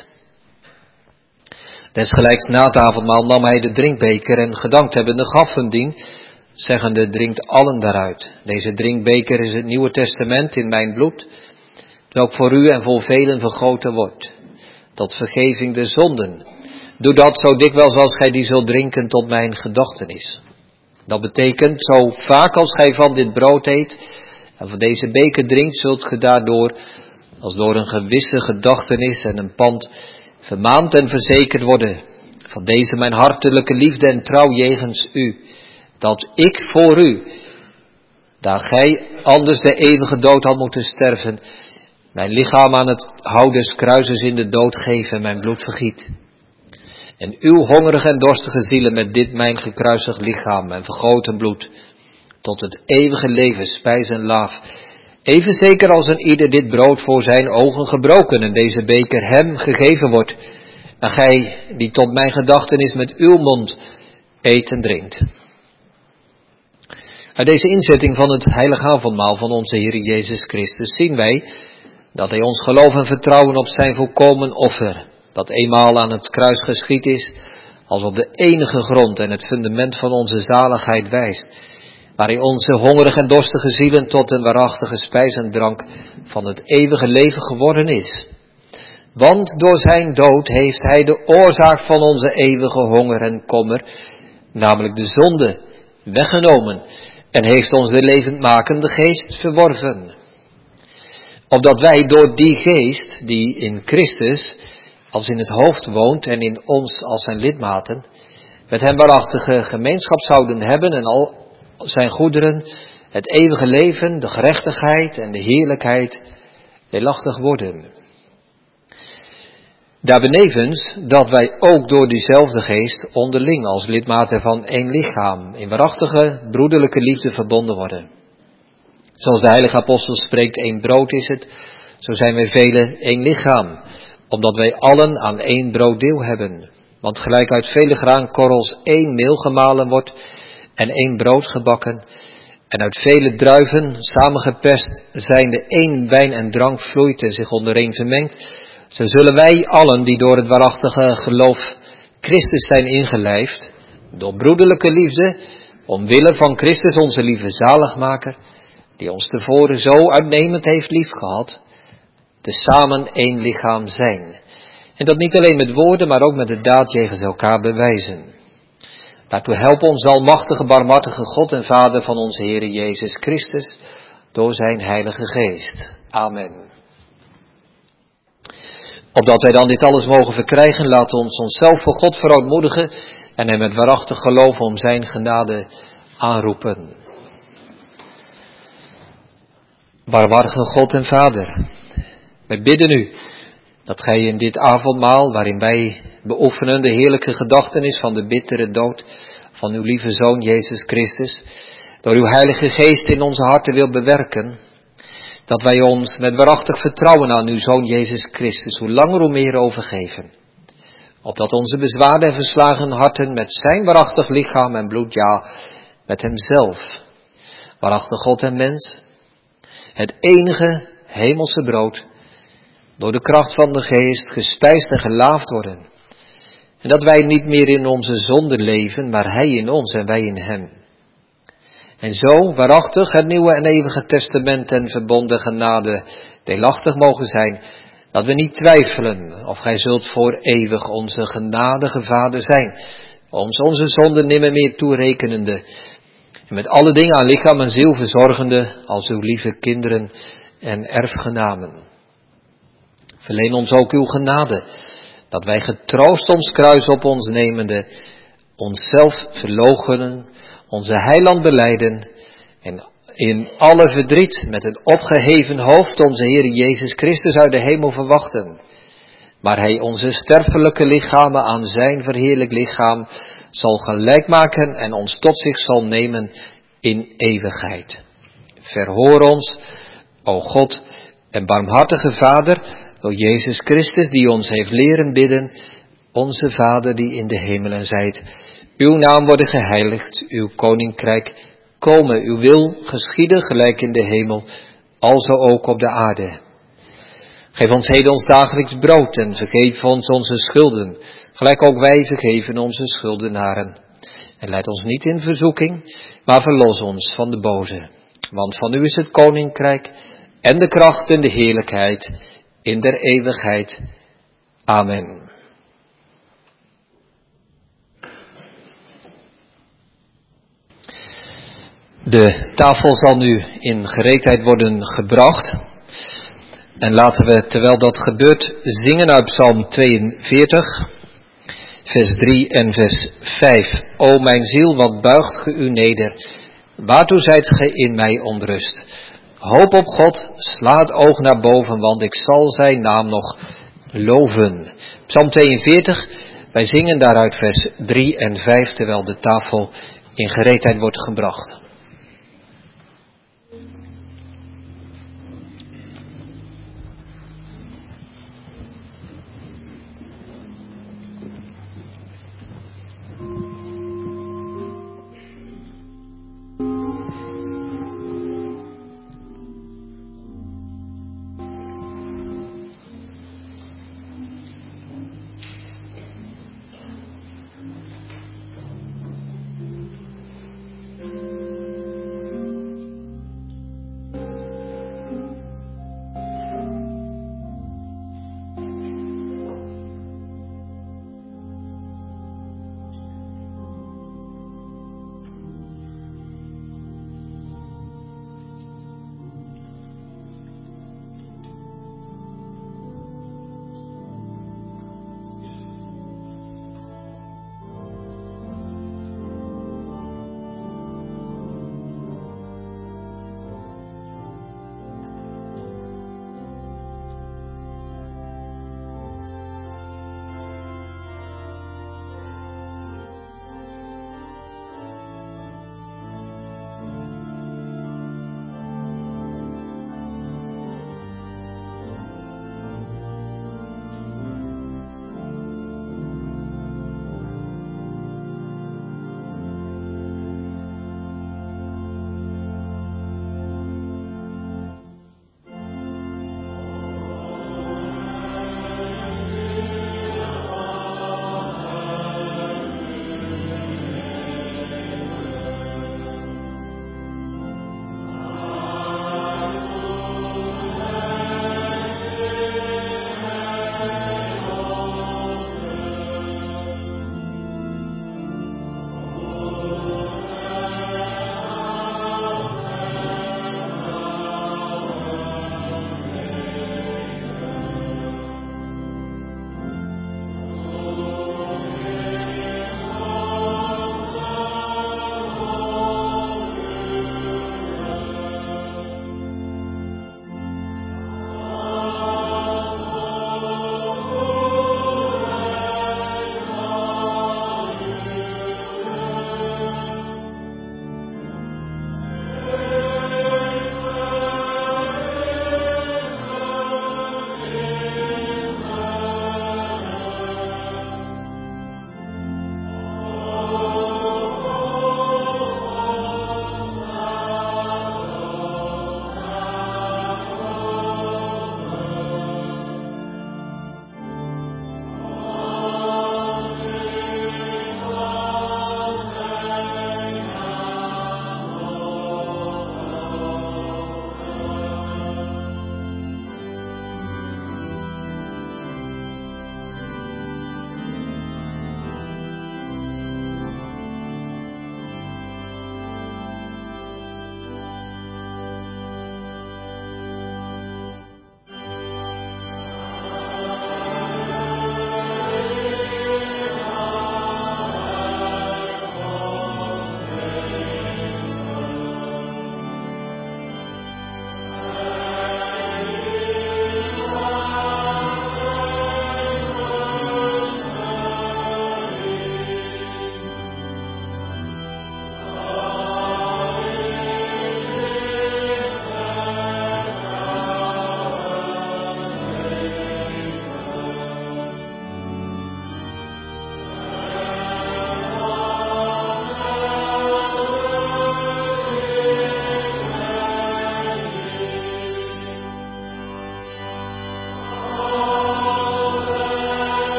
[SPEAKER 1] Desgelijks na het avondmaal nam hij de drinkbeker en gedankt hebbende gaf hun dien, zeggende: drinkt allen daaruit. Deze drinkbeker is het Nieuwe Testament in mijn bloed, welk voor u en voor velen vergoten wordt, tot vergeving der zonden. Doe dat zo dikwijls als gij die zult drinken tot mijn gedachtenis. Dat betekent, zo vaak als gij van dit brood eet en van deze beker drinkt, zult ge daardoor, als door een gewisse gedachtenis en een pand, vermaand en verzekerd worden van deze mijn hartelijke liefde en trouw jegens u, dat ik voor u, daar gij anders de eeuwige dood had moeten sterven, mijn lichaam aan het hout des kruises in de dood geef en mijn bloed vergiet. En uw hongerige en dorstige zielen met dit mijn gekruisigd lichaam en vergoten bloed tot het eeuwige leven spijs en laaf. Even zeker als een ieder dit brood voor zijn ogen gebroken en deze beker hem gegeven wordt. En gij die tot mijn gedachtenis met uw mond eet en drinkt. Uit deze inzetting van het heilige avondmaal van onze Heer Jezus Christus zien wij dat hij ons geloof en vertrouwen op zijn volkomen offer, dat eenmaal aan het kruis geschied is, als op de enige grond en het fundament van onze zaligheid wijst, waar hij onze hongerige en dorstige zielen tot een waarachtige spijs en drank van het eeuwige leven geworden is. Want door zijn dood heeft hij de oorzaak van onze eeuwige honger en kommer, namelijk de zonde, weggenomen en heeft ons de levendmakende geest verworven. Opdat wij door die geest, die in Christus als in het hoofd woont en in ons als zijn lidmaten, met hem waarachtige gemeenschap zouden hebben en al zijn goederen, het eeuwige leven, de gerechtigheid en de heerlijkheid deelachtig worden. Daarbenevens dat wij ook door diezelfde geest onderling als lidmaten van één lichaam in waarachtige broederlijke liefde verbonden worden. Zoals de heilige apostel spreekt: één brood is het, zo zijn wij velen één lichaam, omdat wij allen aan één brood deel hebben. Want gelijk uit vele graankorrels één meel gemalen wordt en één brood gebakken, en uit vele druiven samengeperst zijnde één wijn en drank vloeit en zich ondereen vermengt, zo zullen wij allen die door het waarachtige geloof Christus zijn ingelijfd, door broederlijke liefde, omwille van Christus onze lieve zaligmaker, die ons tevoren zo uitnemend heeft liefgehad, tezamen één lichaam zijn. En dat niet alleen met woorden, maar ook met de daad jegens elkaar bewijzen. Daartoe help ons almachtige, barmhartige God en Vader van onze Heere Jezus Christus, door zijn Heilige Geest. Amen. Opdat wij dan dit alles mogen verkrijgen, laten we ons onszelf voor God verootmoedigen en hem met waarachtig geloof om zijn genade aanroepen. Barmhartige God en Vader, wij bidden u dat gij in dit avondmaal, waarin wij beoefenen de heerlijke gedachtenis van de bittere dood van uw lieve Zoon Jezus Christus, door uw Heilige Geest in onze harten wil bewerken, dat wij ons met waarachtig vertrouwen aan uw Zoon Jezus Christus hoe langer hoe meer overgeven, opdat onze bezwaarde en verslagen harten met zijn waarachtig lichaam en bloed, ja, met hemzelf, waarachtig God en mens, het enige hemelse brood, door de kracht van de Geest gespijsd en gelaafd worden. En dat wij niet meer in onze zonde leven, maar hij in ons en wij in hem. En zo waarachtig het nieuwe en eeuwige testament en verbonden genade deelachtig mogen zijn, dat we niet twijfelen of gij zult voor eeuwig onze genadige Vader zijn, ons onze zonde nimmer meer toerekenende, en met alle dingen aan lichaam en ziel verzorgende als uw lieve kinderen en erfgenamen. Verleen ons ook uw genade, dat wij getroost ons kruis op ons nemende, onszelf verloochenen, onze heiland belijden en in alle verdriet met een opgeheven hoofd onze Heer Jezus Christus uit de hemel verwachten. Maar hij onze sterfelijke lichamen aan zijn verheerlijk lichaam zal gelijk maken en ons tot zich zal nemen in eeuwigheid. Verhoor ons, o God en barmhartige Vader, door Jezus Christus die ons heeft leren bidden, onze Vader die in de hemelen zijt, uw naam worden geheiligd, uw koninkrijk komen, uw wil geschieden gelijk in de hemel, alzo ook op de aarde. Geef ons heden ons dagelijks brood en vergeef ons onze schulden, gelijk ook wij vergeven onze schuldenaren. En leid ons niet in verzoeking, maar verlos ons van de boze. Want van u is het koninkrijk en de kracht en de heerlijkheid in der eeuwigheid. Amen. De tafel zal nu in gereedheid worden gebracht. En laten we, terwijl dat gebeurt, zingen uit Psalm tweeënveertig, vers drie en vers vijf. O mijn ziel, wat buigt ge u neder? Waartoe zijt ge in mij ontrust? Hoop op God, sla het oog naar boven, want ik zal zijn naam nog loven. Psalm tweeënveertig, wij zingen daaruit vers drie en vijf, terwijl de tafel in gereedheid wordt gebracht.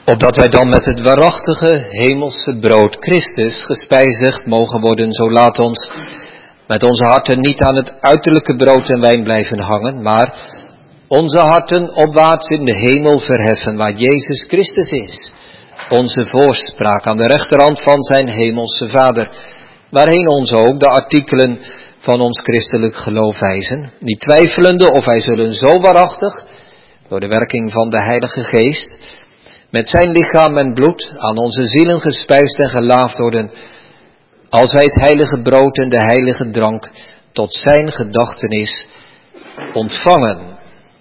[SPEAKER 1] Opdat wij dan met het waarachtige hemelse brood Christus gespijzigd mogen worden, zo laat ons met onze harten niet aan het uiterlijke brood en wijn blijven hangen, maar onze harten opwaarts in de hemel verheffen, waar Jezus Christus is, onze voorspraak aan de rechterhand van zijn hemelse Vader, waarheen ons ook de artikelen van ons christelijk geloof wijzen, niet twijfelende of wij zullen zo waarachtig, door de werking van de Heilige Geest, met zijn lichaam en bloed aan onze zielen gespijsd en gelaafd worden, als wij het heilige brood en de heilige drank tot zijn gedachtenis ontvangen.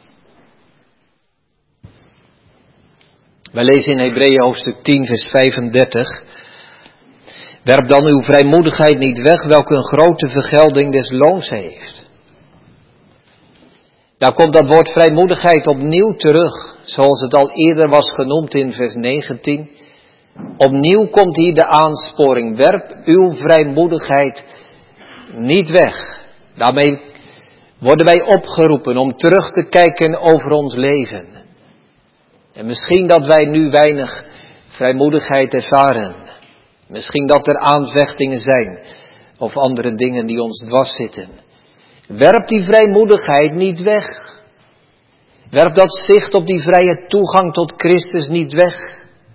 [SPEAKER 1] Wij lezen in Hebreeën hoofdstuk tien vers vijfendertig. Werp dan uw vrijmoedigheid niet weg, welke een grote vergelding des loons heeft. Daar komt dat woord vrijmoedigheid opnieuw terug, zoals het al eerder was genoemd in vers negentien. Opnieuw komt hier de aansporing, werp uw vrijmoedigheid niet weg. Daarmee worden wij opgeroepen om terug te kijken over ons leven. En misschien dat wij nu weinig vrijmoedigheid ervaren. Misschien dat er aanvechtingen zijn of andere dingen die ons dwars zitten. Werp die vrijmoedigheid niet weg. Werp dat zicht op die vrije toegang tot Christus niet weg.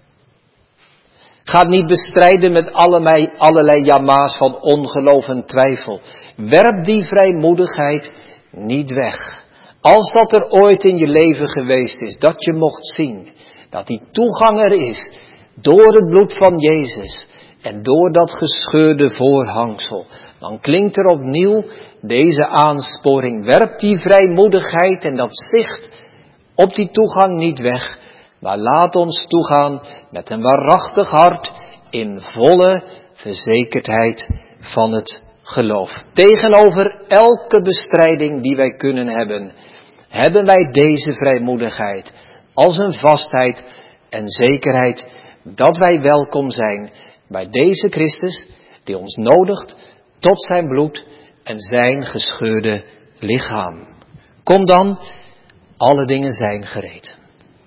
[SPEAKER 1] Ga het niet bestrijden met allerlei, allerlei jama's van ongeloof en twijfel. Werp die vrijmoedigheid niet weg. Als dat er ooit in je leven geweest is, dat je mocht zien dat die toegang er is door het bloed van Jezus en door dat gescheurde voorhangsel, dan klinkt er opnieuw deze aansporing. Werp die vrijmoedigheid en dat zicht op die toegang niet weg, maar laat ons toegaan met een waarachtig hart in volle verzekerdheid van het geloof. Tegenover elke bestrijding die wij kunnen hebben, hebben wij deze vrijmoedigheid als een vastheid en zekerheid dat wij welkom zijn bij deze Christus die ons nodigt tot zijn bloed en zijn gescheurde lichaam. Kom dan, alle dingen zijn gereed.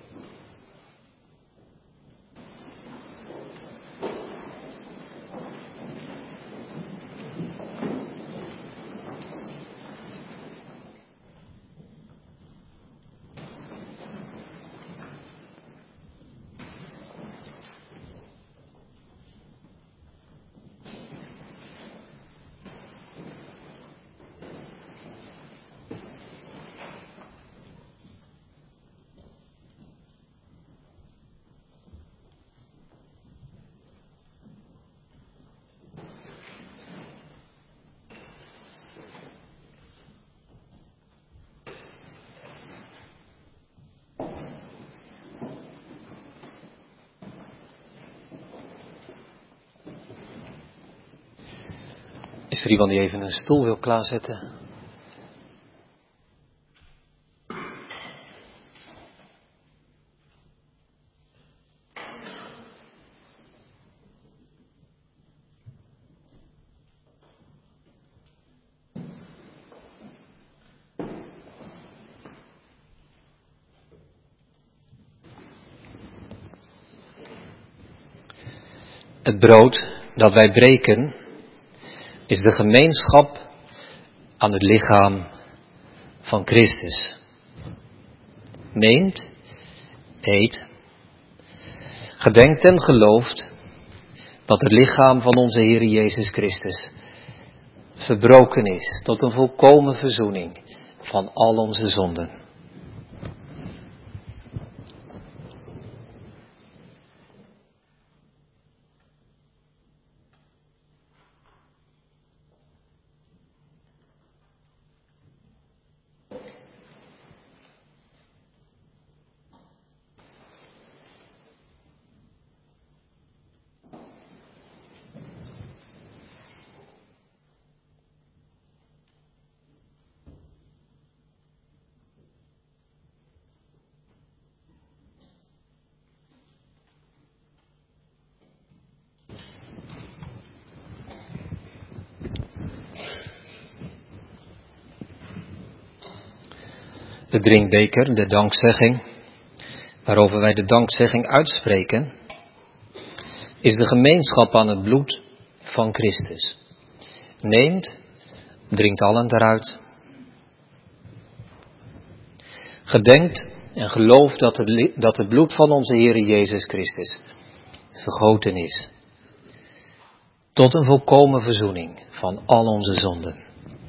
[SPEAKER 1] Is er iemand die even een stoel wil klaarzetten? Het brood dat wij breken is de gemeenschap aan het lichaam van Christus. Neemt, eet, gedenkt en gelooft dat het lichaam van onze Heer Jezus Christus verbroken is tot een volkomen verzoening van al onze zonden. De drinkbeker, de dankzegging, waarover wij de dankzegging uitspreken, is de gemeenschap aan het bloed van Christus. Neemt, drinkt allen daaruit. Gedenkt en gelooft dat het, dat het bloed van onze Heer Jezus Christus vergoten is. Tot een volkomen verzoening van al onze zonden.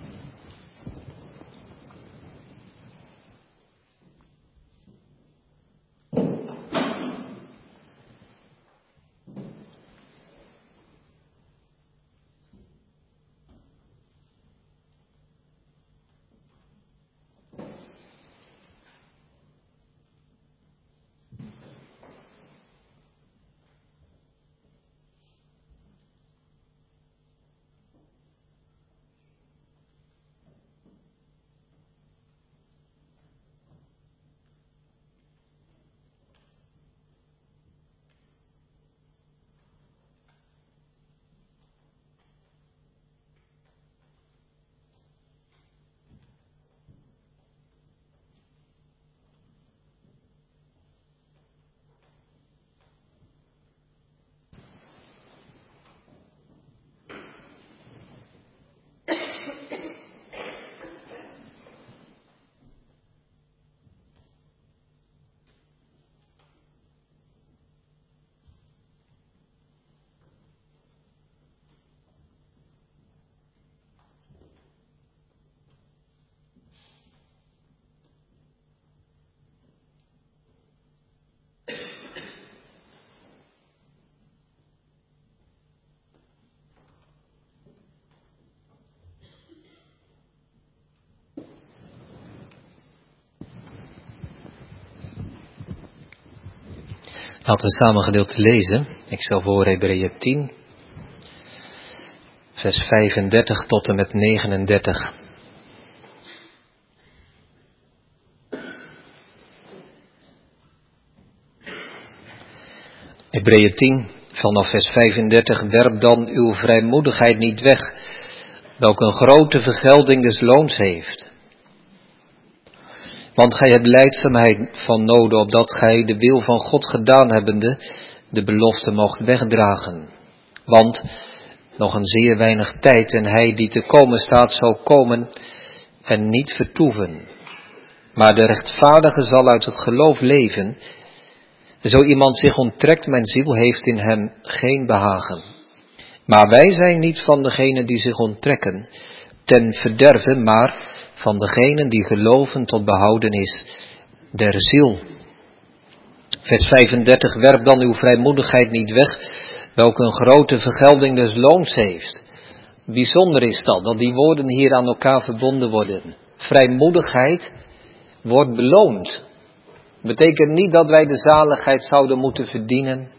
[SPEAKER 1] Laten we samen gedeelte lezen. Ik zal voor Hebreeën tien, vers vijfendertig tot en met negenendertig. Hebreeën tien, vanaf vers vijfendertig. Werp dan uw vrijmoedigheid niet weg, welke een grote vergelding des loons heeft. Want gij hebt lijdzaamheid van noden, opdat gij de wil van God gedaan hebbende, de belofte moogt wegdragen. Want nog een zeer weinig tijd en hij die te komen staat zal komen en niet vertoeven. Maar de rechtvaardige zal uit het geloof leven. Zo iemand zich onttrekt, mijn ziel heeft in hem geen behagen. Maar wij zijn niet van degenen die zich onttrekken ten verderven, maar van degenen die geloven tot behoudenis der ziel. Vers vijfendertig. Werp dan uw vrijmoedigheid niet weg, welke een grote vergelding des loons heeft. Bijzonder is dat, dat die woorden hier aan elkaar verbonden worden. Vrijmoedigheid wordt beloond. Betekent niet dat wij de zaligheid zouden moeten verdienen.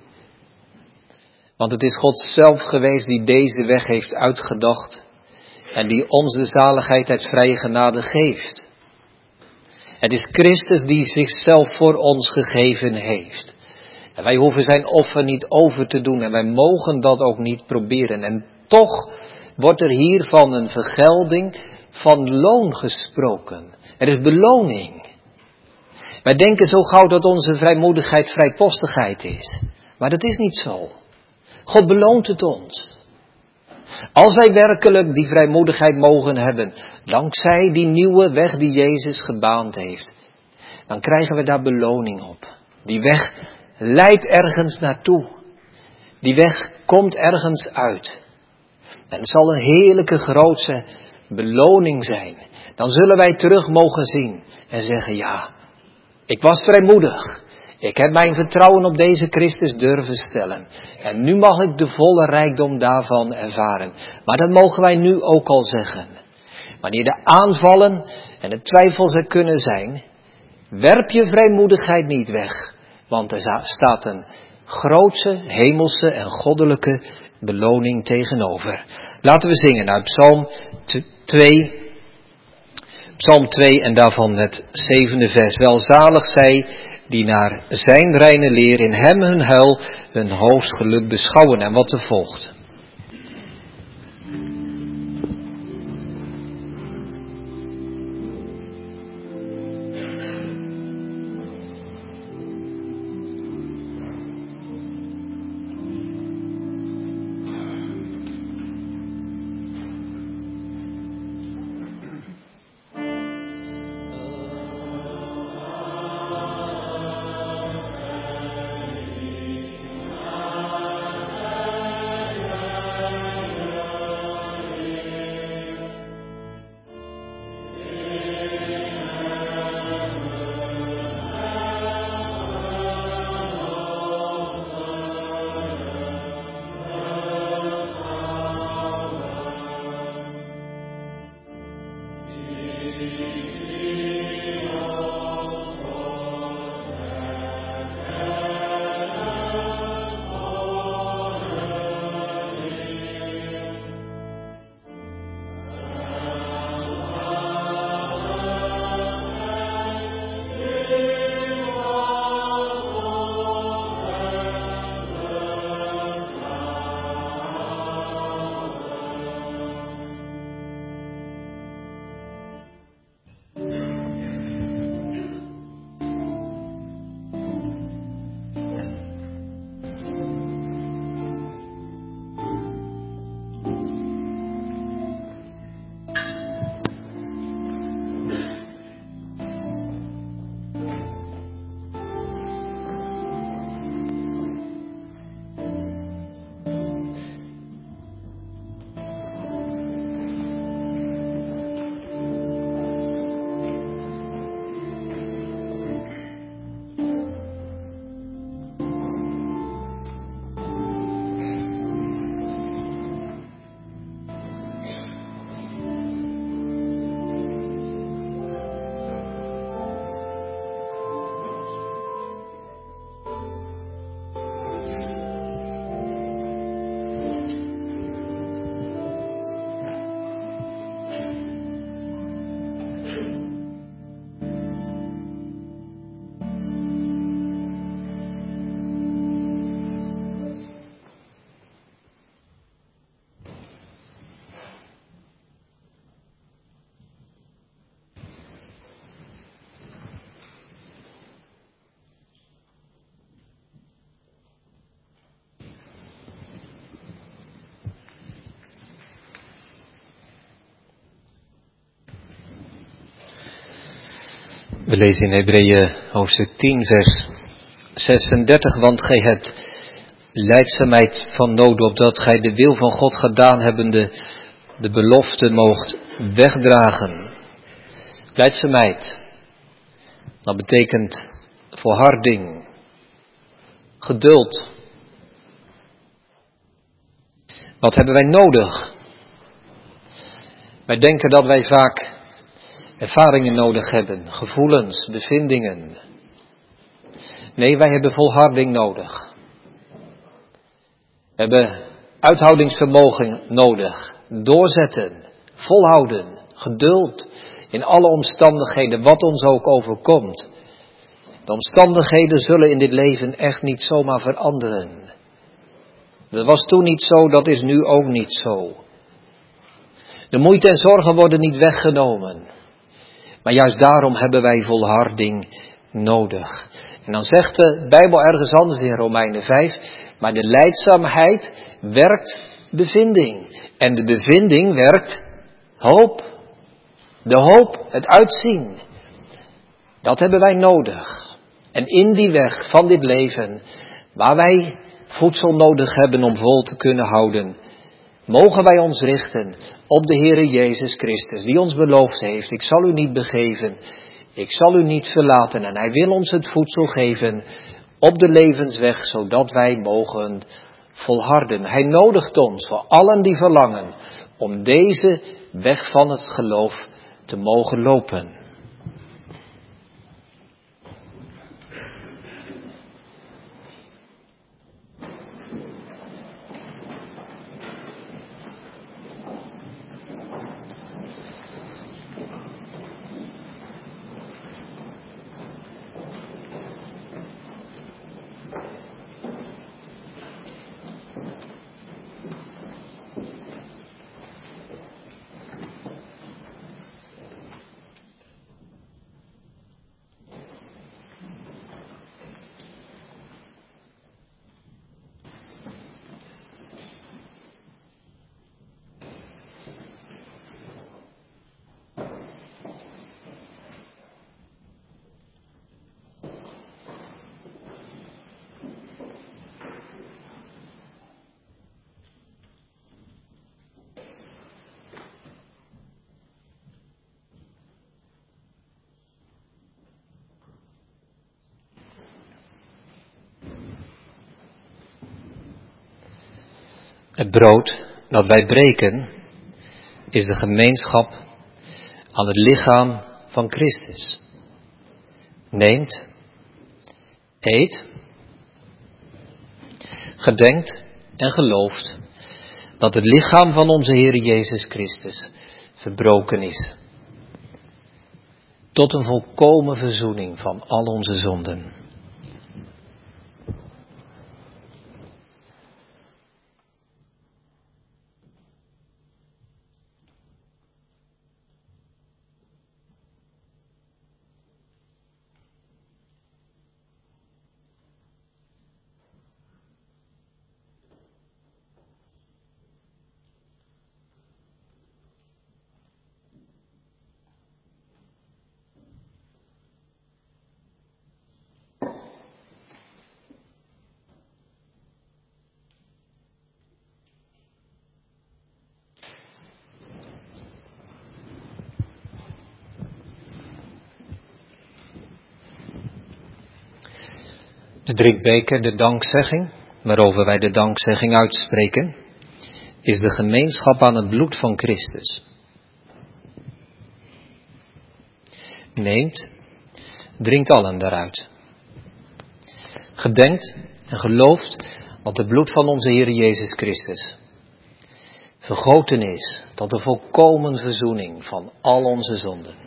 [SPEAKER 1] Want het is God zelf geweest die deze weg heeft uitgedacht. En die ons de zaligheid uit vrije genade geeft. Het is Christus die zichzelf voor ons gegeven heeft. En wij hoeven zijn offer niet over te doen. En wij mogen dat ook niet proberen. En toch wordt er hier van een vergelding van loon gesproken. Er is beloning. Wij denken zo gauw dat onze vrijmoedigheid vrijpostigheid is. Maar dat is niet zo. God beloont het ons. Als wij werkelijk die vrijmoedigheid mogen hebben, dankzij die nieuwe weg die Jezus gebaand heeft, dan krijgen we daar beloning op. Die weg leidt ergens naartoe. Die weg komt ergens uit. En het zal een heerlijke grootse beloning zijn. Dan zullen wij terug mogen zien en zeggen, ja, ik was vrijmoedig. Ik heb mijn vertrouwen op deze Christus durven stellen. En nu mag ik de volle rijkdom daarvan ervaren. Maar dat mogen wij nu ook al zeggen. Wanneer de aanvallen en de twijfels er kunnen zijn, werp je vrijmoedigheid niet weg. Want er staat een grootse, hemelse en goddelijke beloning tegenover. Laten we zingen uit Psalm twee. Psalm twee en daarvan het zevende vers. Welzalig zij die naar zijn reine leer in hem hun heil, hun hoofdgeluk beschouwen. En wat er volgt. We lezen in Hebreeën hoofdstuk tien vers zesendertig, want gij hebt lijdzaamheid van nood, opdat gij de wil van God gedaan hebbende de belofte moogt wegdragen. Lijdzaamheid, dat betekent volharding, geduld. Wat hebben wij nodig? Wij denken dat wij vaak ervaringen nodig hebben, gevoelens, bevindingen. Nee, wij hebben volharding nodig. We hebben uithoudingsvermogen nodig, doorzetten, volhouden, geduld in alle omstandigheden, wat ons ook overkomt. De omstandigheden zullen in dit leven echt niet zomaar veranderen. Dat was toen niet zo, dat is nu ook niet zo. De moeite en zorgen worden niet weggenomen. Maar juist daarom hebben wij volharding nodig. En dan zegt de Bijbel ergens anders in Romeinen vijf, maar de lijdzaamheid werkt bevinding. En de bevinding werkt hoop. De hoop, het uitzien. Dat hebben wij nodig. En in die weg van dit leven, waar wij voedsel nodig hebben om vol te kunnen houden, mogen wij ons richten op de Heere Jezus Christus, die ons beloofd heeft, ik zal u niet begeven, ik zal u niet verlaten. En hij wil ons het voedsel geven op de levensweg, zodat wij mogen volharden. Hij nodigt ons, voor allen die verlangen, om deze weg van het geloof te mogen lopen. Het brood dat wij breken is de gemeenschap aan het lichaam van Christus. Neemt, eet, gedenkt en gelooft dat het lichaam van onze Heer Jezus Christus verbroken is. Tot een volkomen verzoening van al onze zonden. De drinkbeker, de dankzegging, waarover wij de dankzegging uitspreken, is de gemeenschap aan het bloed van Christus. Neemt, drinkt allen daaruit. Gedenkt en gelooft dat het bloed van onze Heer Jezus Christus vergoten is tot de volkomen verzoening van al onze zonden.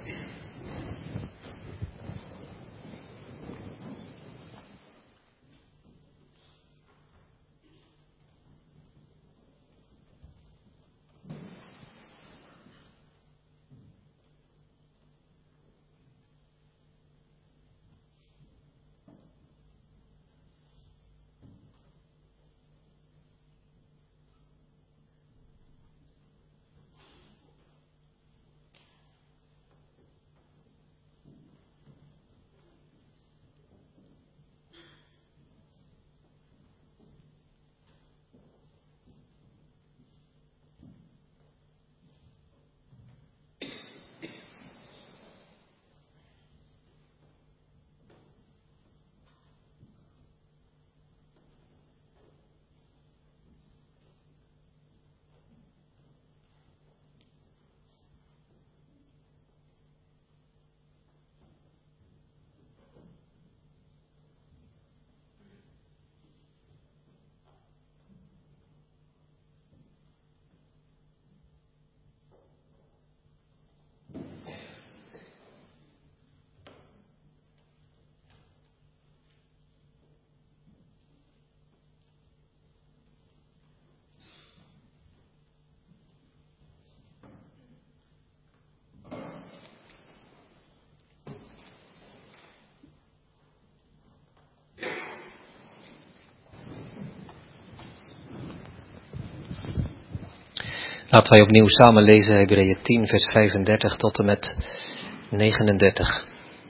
[SPEAKER 1] Laten wij opnieuw samen lezen Hebreeën tien vers vijfendertig tot en met negenendertig.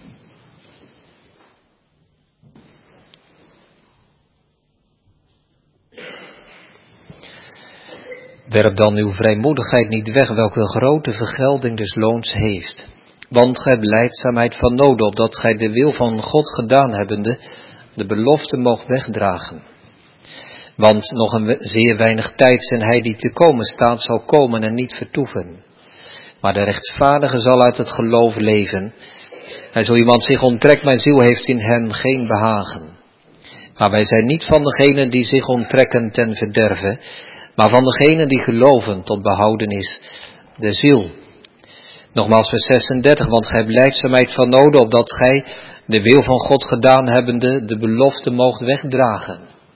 [SPEAKER 1] Werp dan uw vrijmoedigheid niet weg, welke grote vergelding des loons heeft. Want gij hebt lijdzaamheid van noden, opdat gij de wil van God gedaan hebbende, de belofte moogt wegdragen. Want nog een zeer weinig tijd en hij die te komen staat zal komen en niet vertoeven. Maar de rechtvaardige zal uit het geloof leven. En zo iemand zich onttrekt, mijn ziel heeft in hem geen behagen. Maar wij zijn niet van degenen die zich onttrekken ten verderve, maar van degenen die geloven tot behouden is de ziel. Nogmaals vers zesendertig, want gij hebt lijdzaamheid van noden, opdat gij de wil van God gedaan hebbende de belofte moogt wegdragen.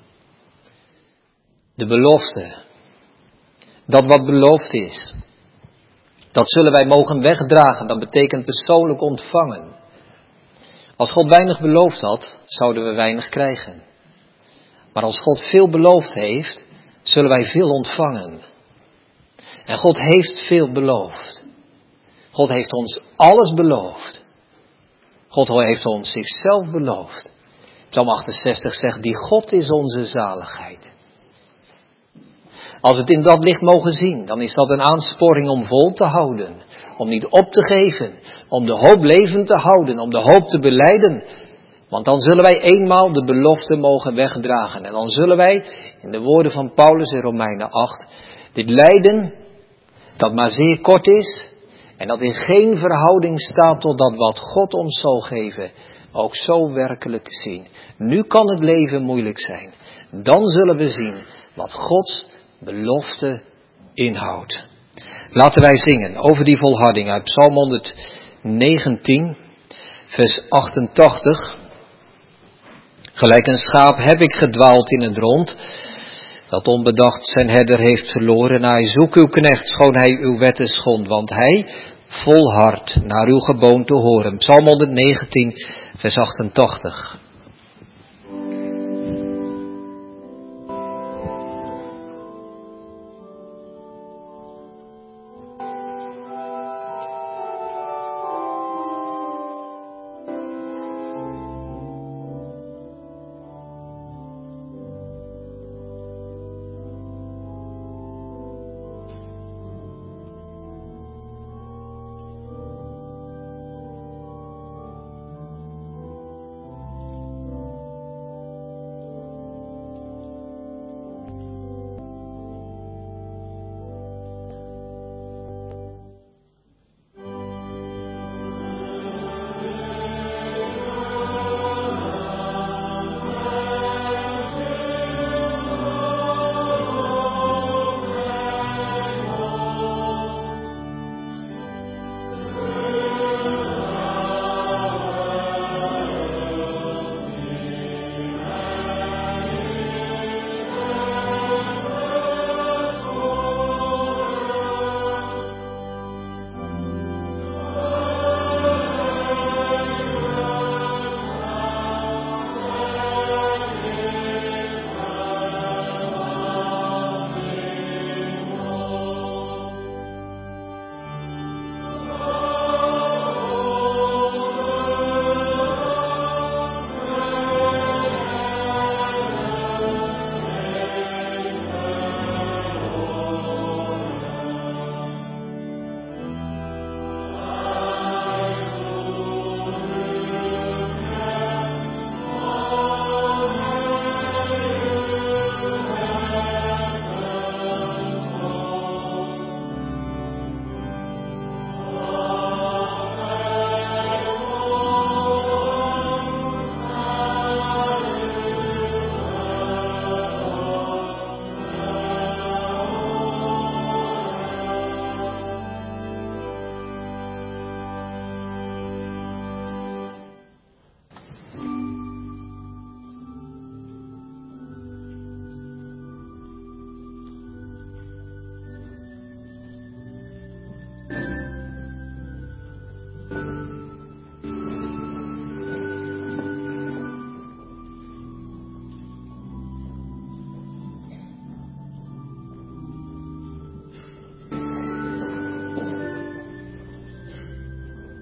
[SPEAKER 1] De belofte, dat wat beloofd is, dat zullen wij mogen wegdragen, dat betekent persoonlijk ontvangen. Als God weinig beloofd had, zouden we weinig krijgen. Maar als God veel beloofd heeft, zullen wij veel ontvangen. En God heeft veel beloofd. God heeft ons alles beloofd. God heeft ons zichzelf beloofd. Psalm achtenzestig zegt, die God is onze zaligheid. Als we het in dat licht mogen zien, dan is dat een aansporing om vol te houden. Om niet op te geven. Om de hoop levend te houden. Om de hoop te belijden. Want dan zullen wij eenmaal de belofte mogen wegdragen. En dan zullen wij, in de woorden van Paulus in Romeinen acht, dit lijden, dat maar zeer kort is, en dat in geen verhouding staat tot dat wat God ons zal geven, ook zo werkelijk zien. Nu kan het leven moeilijk zijn. Dan zullen we zien wat Gods belofte inhoudt. Laten wij zingen over die volharding uit Psalm honderdnegentien, vers achtentachtig. Gelijk een schaap heb ik gedwaald in het rond, dat onbedacht zijn herder heeft verloren. Hij zoek uw knecht, schoon hij uw wetten schond, want hij volhardt naar uw geboon te horen. Psalm honderdnegentien, vers achtentachtig.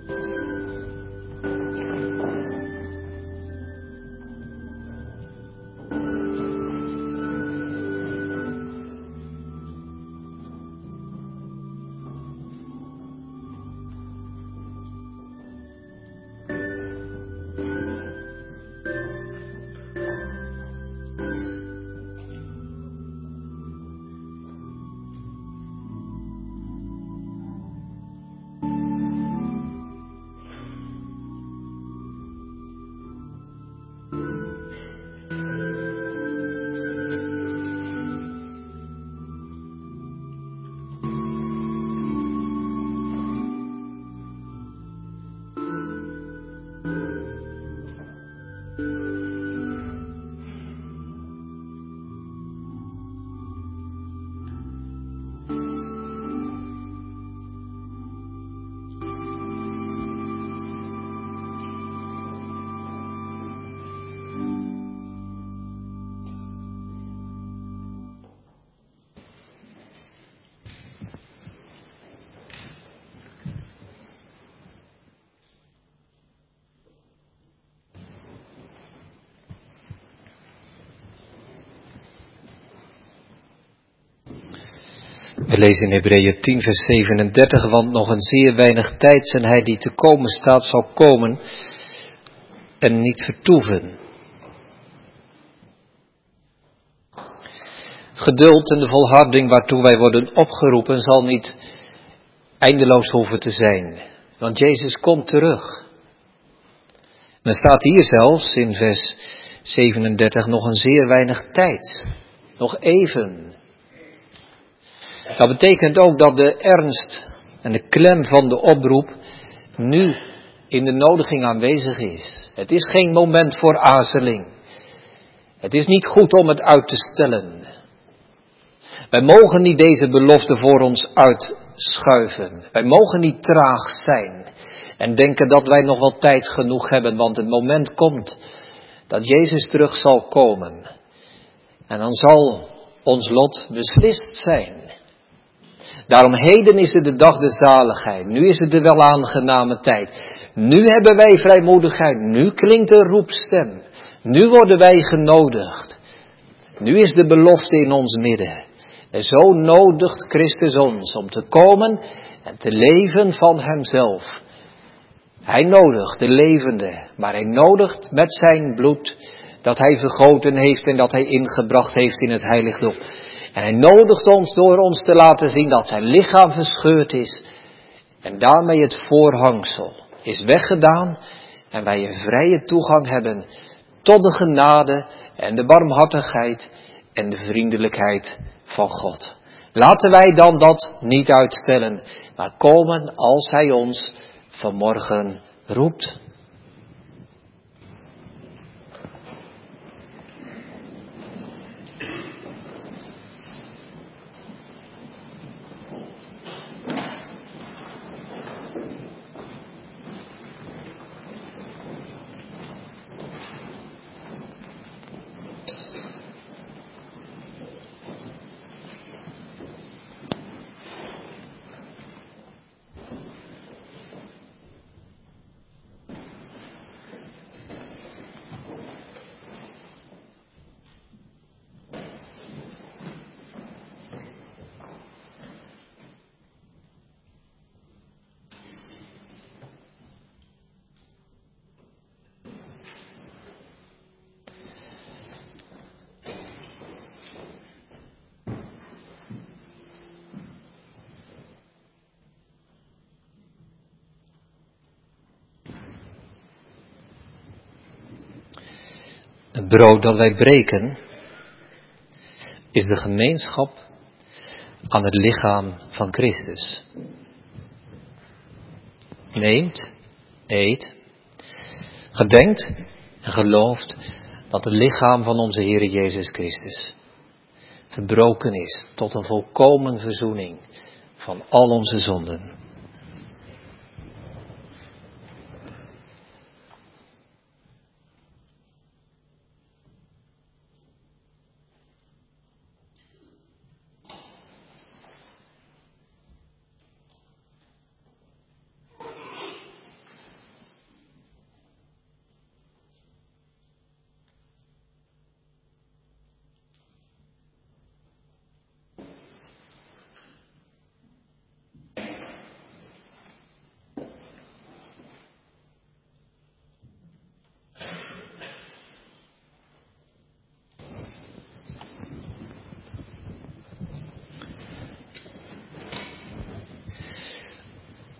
[SPEAKER 1] We lezen in Hebreeën tien vers zevenendertig, want nog een zeer weinig tijd en hij die te komen staat zal komen en niet vertoeven. Het geduld en de volharding waartoe wij worden opgeroepen zal niet eindeloos hoeven te zijn, want Jezus komt terug. En er staat hier zelfs in vers zevenendertig nog een zeer weinig tijd, nog even. Dat betekent ook dat de ernst en de klem van de oproep nu in de nodiging aanwezig is. Het is geen moment voor aarzeling. Het is niet goed om het uit te stellen. Wij mogen niet deze belofte voor ons uitschuiven. Wij mogen niet traag zijn en denken dat wij nog wel tijd genoeg hebben, want het moment komt dat Jezus terug zal komen. En dan zal ons lot beslist zijn. Daarom heden is het de dag der zaligheid. Nu is het de welaangename tijd. Nu hebben wij vrijmoedigheid. Nu klinkt de roepstem. Nu worden wij genodigd. Nu is de belofte in ons midden. En zo nodigt Christus ons om te komen en te leven van Hemzelf. Hij nodigt de levende, maar hij nodigt met zijn bloed dat hij vergoten heeft en dat hij ingebracht heeft in het heiligdom. En hij nodigt ons door ons te laten zien dat zijn lichaam verscheurd is. En daarmee het voorhangsel is weggedaan. En wij een vrije toegang hebben tot de genade en de barmhartigheid en de vriendelijkheid van God. Laten wij dan dat niet uitstellen, maar komen als hij ons vanmorgen roept. Het brood dat wij breken is de gemeenschap aan het lichaam van Christus. Neemt, eet, gedenkt en gelooft dat het lichaam van onze Heere Jezus Christus verbroken is tot een volkomen verzoening van al onze zonden.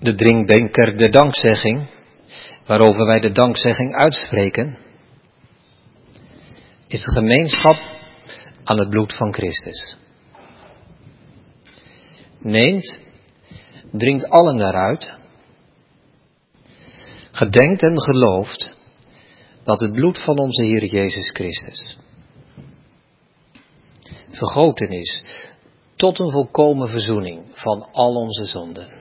[SPEAKER 1] de drinkbeker der dankzegging, waarover wij de dankzegging uitspreken, is de gemeenschap aan het bloed van Christus. Neemt, drinkt allen daaruit, gedenkt en gelooft dat het bloed van onze Heer Jezus Christus vergoten is tot een volkomen verzoening van al onze zonden.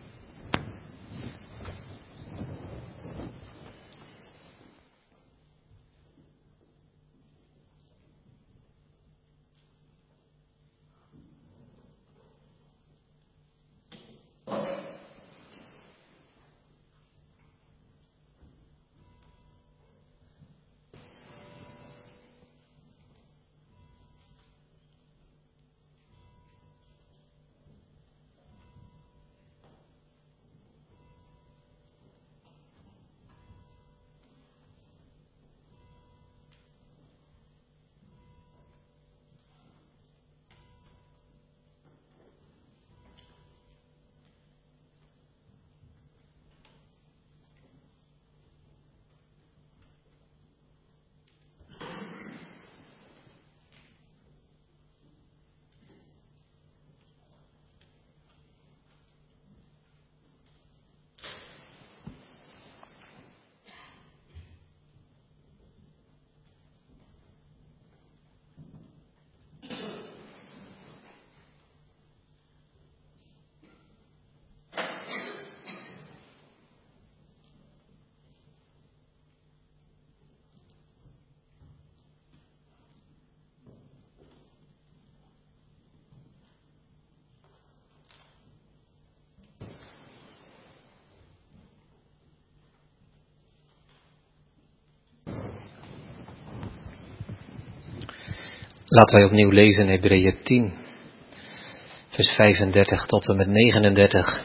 [SPEAKER 1] Laten wij opnieuw lezen Hebreeën tien, vers vijfendertig tot en met negenendertig.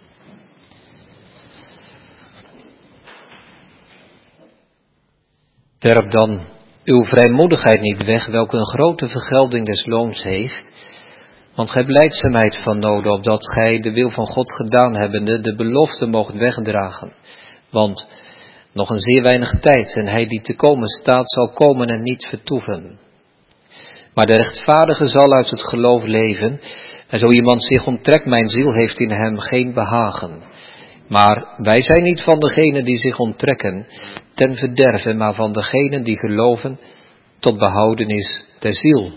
[SPEAKER 1] Werp dan uw vrijmoedigheid niet weg, welke een grote vergelding des loons heeft, want gij hebt lijdzaamheid van nodig, opdat gij de wil van God gedaan hebbende de belofte moogt wegdragen. Want nog een zeer weinig tijd en hij die te komen staat zal komen en niet vertoeven. Maar de rechtvaardige zal uit het geloof leven, en zo iemand zich onttrekt, mijn ziel heeft in hem geen behagen. Maar wij zijn niet van degenen die zich onttrekken ten verderven, maar van degenen die geloven tot behoudenis der ziel.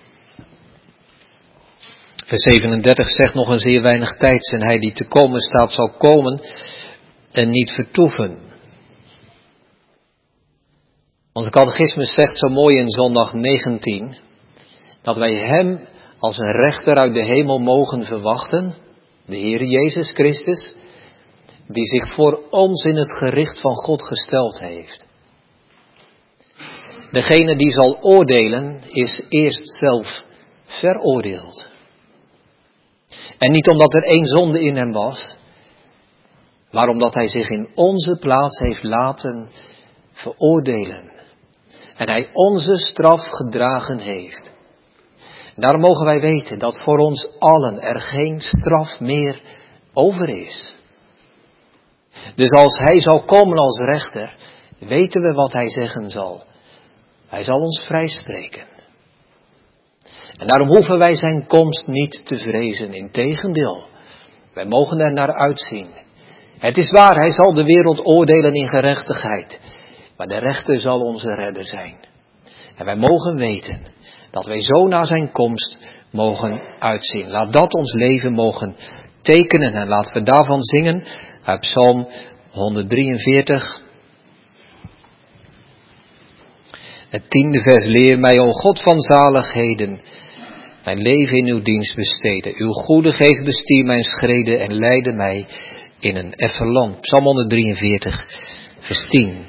[SPEAKER 1] Vers zevenendertig zegt nog een zeer weinig tijd en hij die te komen staat zal komen en niet vertoeven. Onze catechismus zegt zo mooi in zondag negentien, dat wij hem als een rechter uit de hemel mogen verwachten, de Heer Jezus Christus, die zich voor ons in het gericht van God gesteld heeft. Degene die zal oordelen is eerst zelf veroordeeld. En niet omdat er één zonde in hem was, maar omdat hij zich in onze plaats heeft laten veroordelen. En hij onze straf gedragen heeft. Daarom mogen wij weten dat voor ons allen er geen straf meer over is. Dus als hij zal komen als rechter, weten we wat hij zeggen zal. Hij zal ons vrijspreken. En daarom hoeven wij zijn komst niet te vrezen. Integendeel, wij mogen er naar uitzien. Het is waar, hij zal de wereld oordelen in gerechtigheid. Maar de rechter zal onze redder zijn. En wij mogen weten dat wij zo naar zijn komst mogen uitzien. Laat dat ons leven mogen tekenen. En laten we daarvan zingen uit Psalm honderddrieënveertig. Het tiende vers: leer mij, o God van zaligheden, mijn leven in uw dienst besteden. Uw goede geest bestier mijn schreden en leidde mij in een effen land. Psalm honderddrieënveertig, vers tien.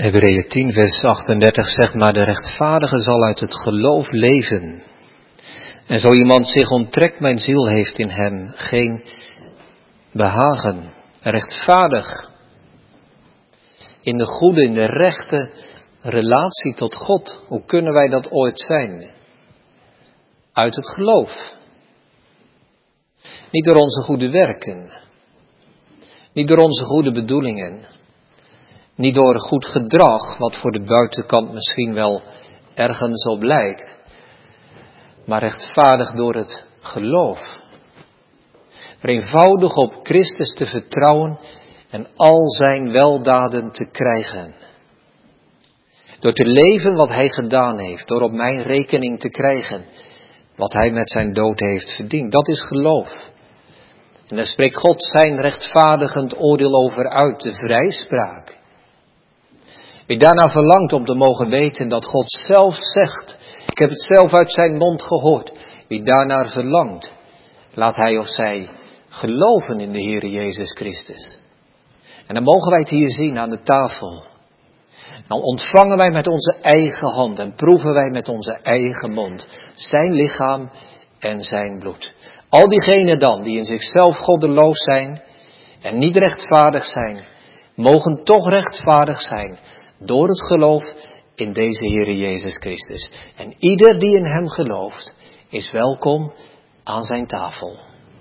[SPEAKER 1] Hebreeën tien vers achtendertig zegt, maar de rechtvaardige zal uit het geloof leven. En zo iemand zich onttrekt, mijn ziel heeft in hem geen behagen. Rechtvaardig. In de goede, in de rechte relatie tot God. Hoe kunnen wij dat ooit zijn? Uit het geloof. Niet door onze goede werken. Niet door onze goede bedoelingen. Niet door goed gedrag, wat voor de buitenkant misschien wel ergens op lijkt. Maar rechtvaardig door het geloof. Eenvoudig op Christus te vertrouwen en al zijn weldaden te krijgen. Door te leven wat hij gedaan heeft. Door op mijn rekening te krijgen wat hij met zijn dood heeft verdiend. Dat is geloof. En daar spreekt God zijn rechtvaardigend oordeel over uit, de vrijspraak. Wie daarna verlangt om te mogen weten dat God zelf zegt, ik heb het zelf uit zijn mond gehoord. Wie daarnaar verlangt, laat hij of zij geloven in de Heer Jezus Christus. En dan mogen wij het hier zien aan de tafel. Dan ontvangen wij met onze eigen hand en proeven wij met onze eigen mond zijn lichaam en zijn bloed. Al diegenen dan die in zichzelf goddeloos zijn en niet rechtvaardig zijn, mogen toch rechtvaardig zijn door het geloof in deze Heer Jezus Christus. En ieder die in hem gelooft is welkom aan zijn tafel.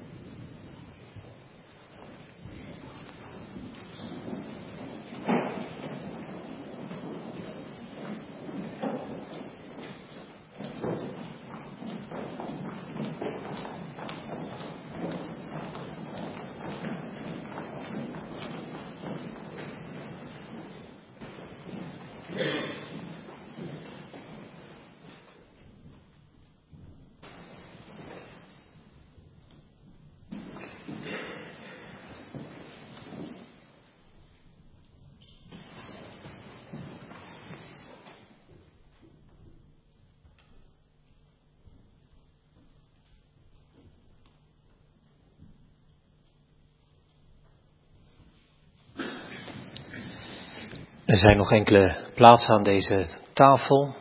[SPEAKER 1] Er zijn nog enkele plaatsen aan deze tafel.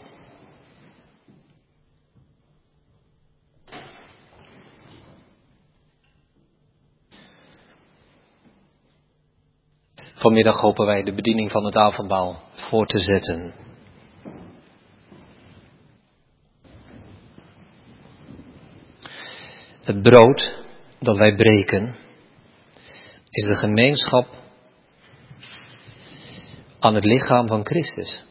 [SPEAKER 1] Vanmiddag hopen wij de bediening van het avondmaal voor te zetten. Het brood dat wij breken is de gemeenschap aan het lichaam van Christus.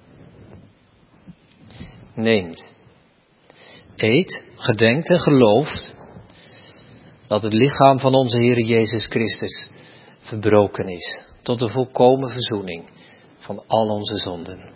[SPEAKER 1] Neemt, eet, gedenkt en gelooft dat het lichaam van onze Heer Jezus Christus verbroken is tot de volkomen verzoening van al onze zonden.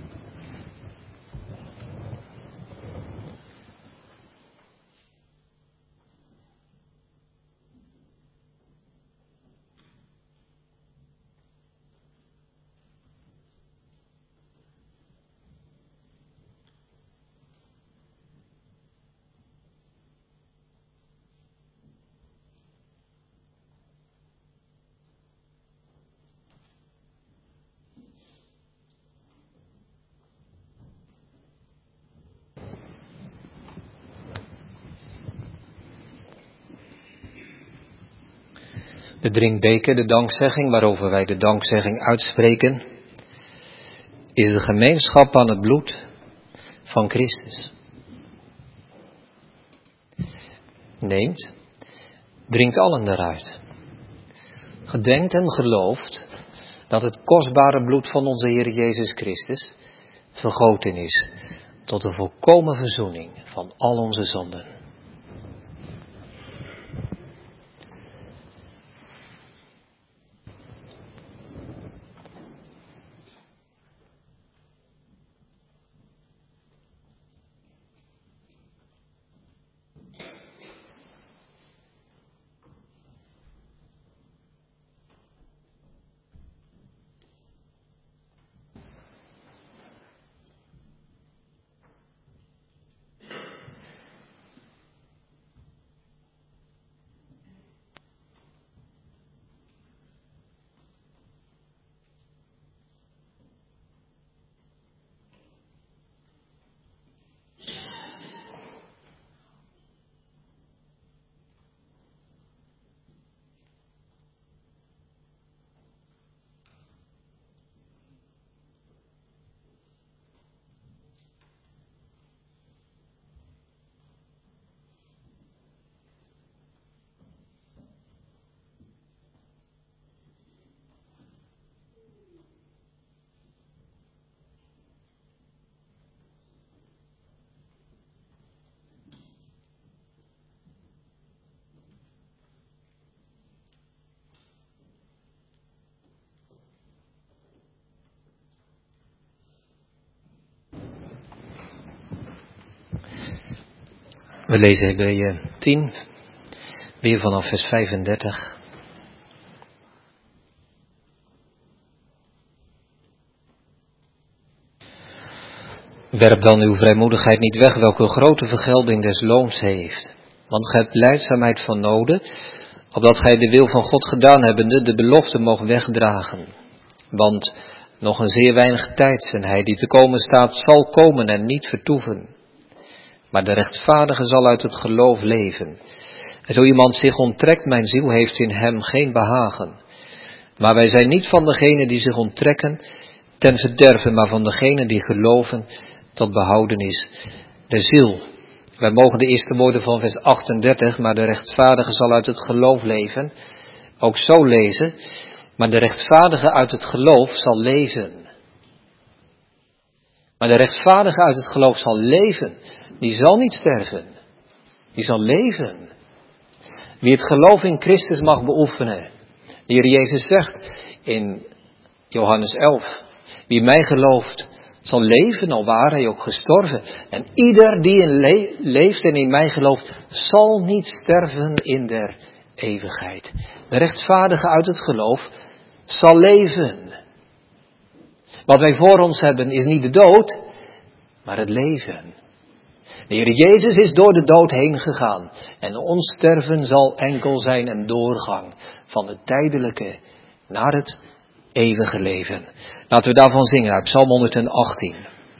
[SPEAKER 1] De drinkbeker, de dankzegging, waarover wij de dankzegging uitspreken, is de gemeenschap aan het bloed van Christus. Neemt, drinkt allen eruit. Gedenkt en gelooft dat het kostbare bloed van onze Heer Jezus Christus vergoten is tot de volkomen verzoening van al onze zonden. We lezen Hebreeën tien, weer vanaf vers vijfendertig. Werp dan uw vrijmoedigheid niet weg, welke grote vergelding des loons heeft. Want gij hebt lijdzaamheid van noden, opdat gij de wil van God gedaan hebbende de belofte moogt wegdragen. Want nog een zeer weinig tijd en hij die te komen staat zal komen en niet vertoeven. Maar de rechtvaardige zal uit het geloof leven. En zo iemand zich onttrekt, mijn ziel heeft in hem geen behagen. Maar wij zijn niet van degenen die zich onttrekken ten verderven, maar van degenen die geloven tot behoudenis der ziel. Wij mogen de eerste woorden van vers achtendertig, maar de rechtvaardige zal uit het geloof leven, ook zo lezen. Maar de rechtvaardige uit het geloof zal leven. Maar de rechtvaardige uit het geloof zal leven. Die zal niet sterven. Die zal leven. Wie het geloof in Christus mag beoefenen. De Heer Jezus zegt in Johannes elf. Wie mij gelooft zal leven, al ware hij ook gestorven. En ieder die in le- leeft en in mij gelooft, zal niet sterven in der eeuwigheid. De rechtvaardige uit het geloof zal leven. Wat wij voor ons hebben is niet de dood, maar het leven. De Heer Jezus is door de dood heen gegaan. En ons sterven zal enkel zijn een doorgang van het tijdelijke naar het eeuwige leven. Laten we daarvan zingen uit Psalm honderdachttien.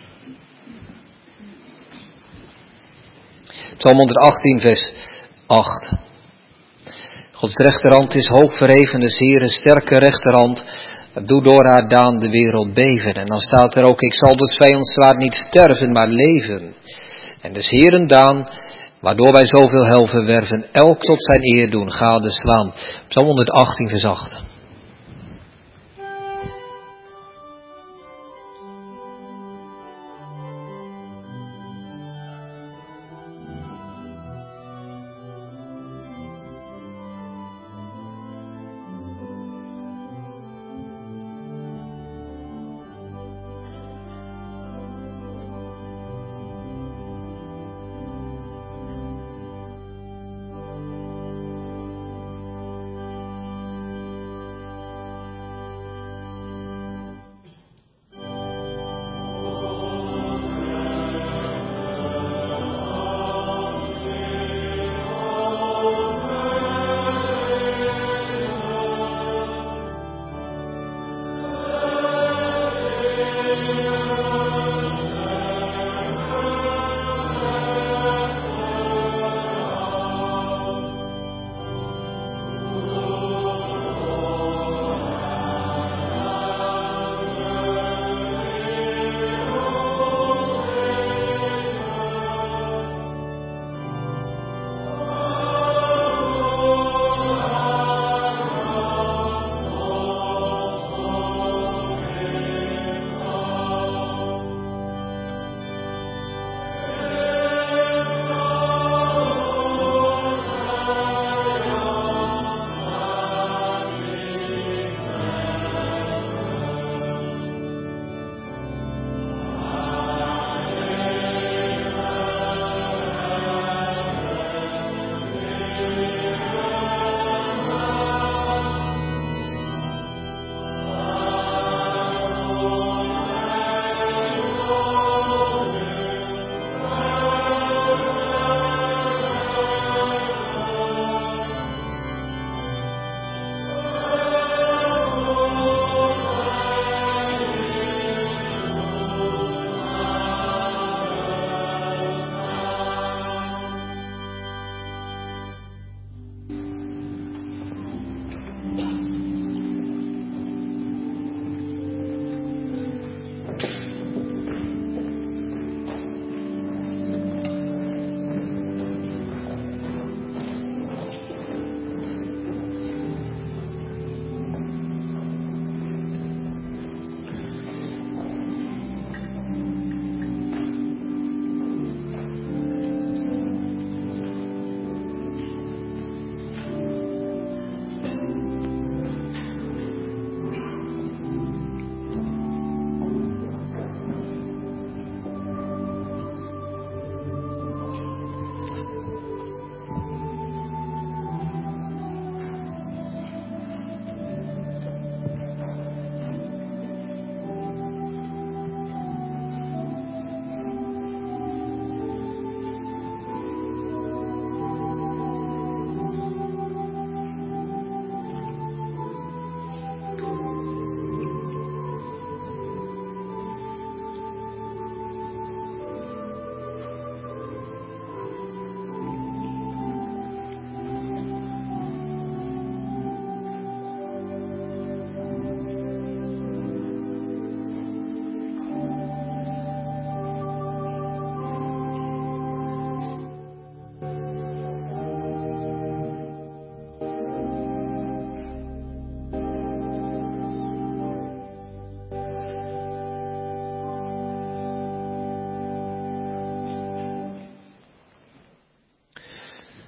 [SPEAKER 1] Psalm honderdachttien vers acht. Gods rechterhand is hoog verheven, des Heeren sterke rechterhand. Doe door haar daan de wereld beven. En dan staat er ook, ik zal des vijands zwaard niet sterven, maar leven. En des Heeren daan, waardoor wij zoveel heil verwerven, elk tot zijn eer doen, gadeslaan. Psalm honderdachttien vers acht.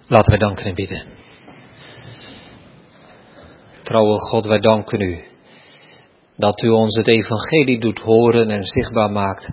[SPEAKER 1] Laten wij danken en bidden. Trouwe God, wij danken u dat u ons het evangelie doet horen en zichtbaar maakt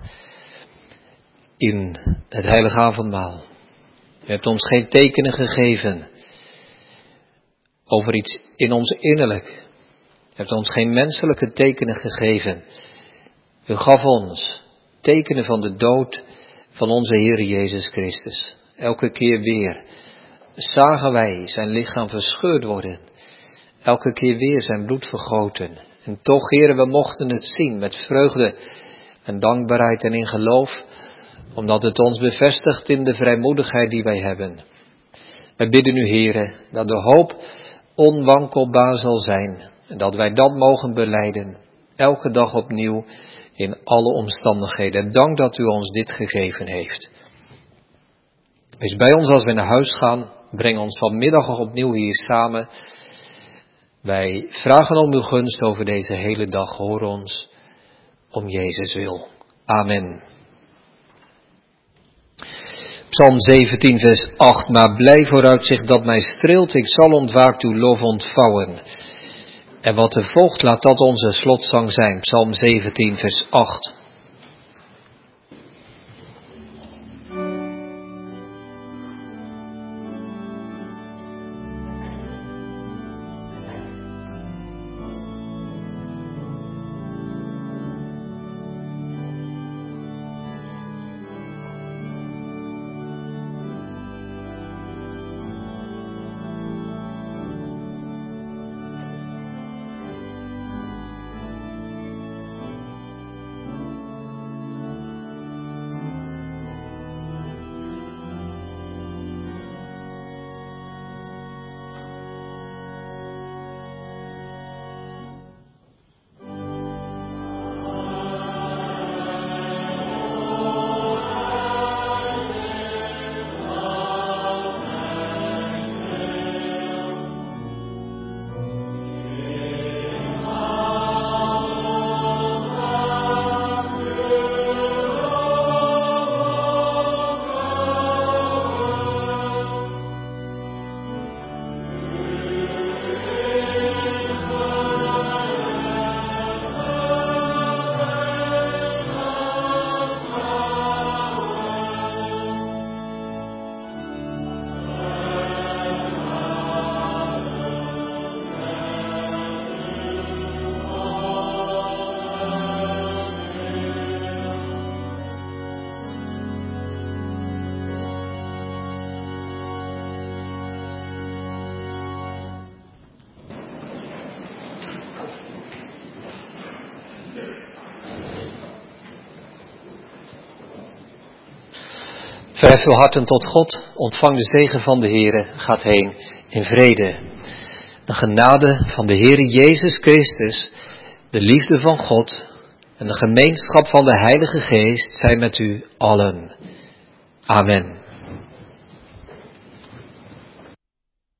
[SPEAKER 1] in het heilige avondmaal. U hebt ons geen tekenen gegeven over iets in ons innerlijk. U hebt ons geen menselijke tekenen gegeven. U gaf ons tekenen van de dood van onze Heer Jezus Christus. Elke keer weer zagen wij zijn lichaam verscheurd worden. Elke keer weer zijn bloed vergoten. En toch, Heer, we mochten het zien met vreugde en dankbaarheid en in geloof, omdat het ons bevestigt in de vrijmoedigheid die wij hebben. Wij bidden u, Heer, dat de hoop onwankelbaar zal zijn en dat wij dat mogen belijden, elke dag opnieuw in alle omstandigheden. Dank dat u ons dit gegeven heeft. Wees bij ons als we naar huis gaan. Breng ons vanmiddag opnieuw hier samen. Wij vragen om uw gunst over deze hele dag. Hoor ons om Jezus wil. Amen. Psalm zeventien vers acht. Maar blij vooruitzicht dat mij streelt. Ik zal ontwaakt uw lof ontvouwen. En wat er volgt, laat dat onze slotzang zijn. Psalm zeventien vers acht. Verhef uw harten tot God, ontvang de zegen van de Heere, gaat heen in vrede. De genade van de Heere Jezus Christus, de liefde van God en de gemeenschap van de Heilige Geest zijn met u allen. Amen.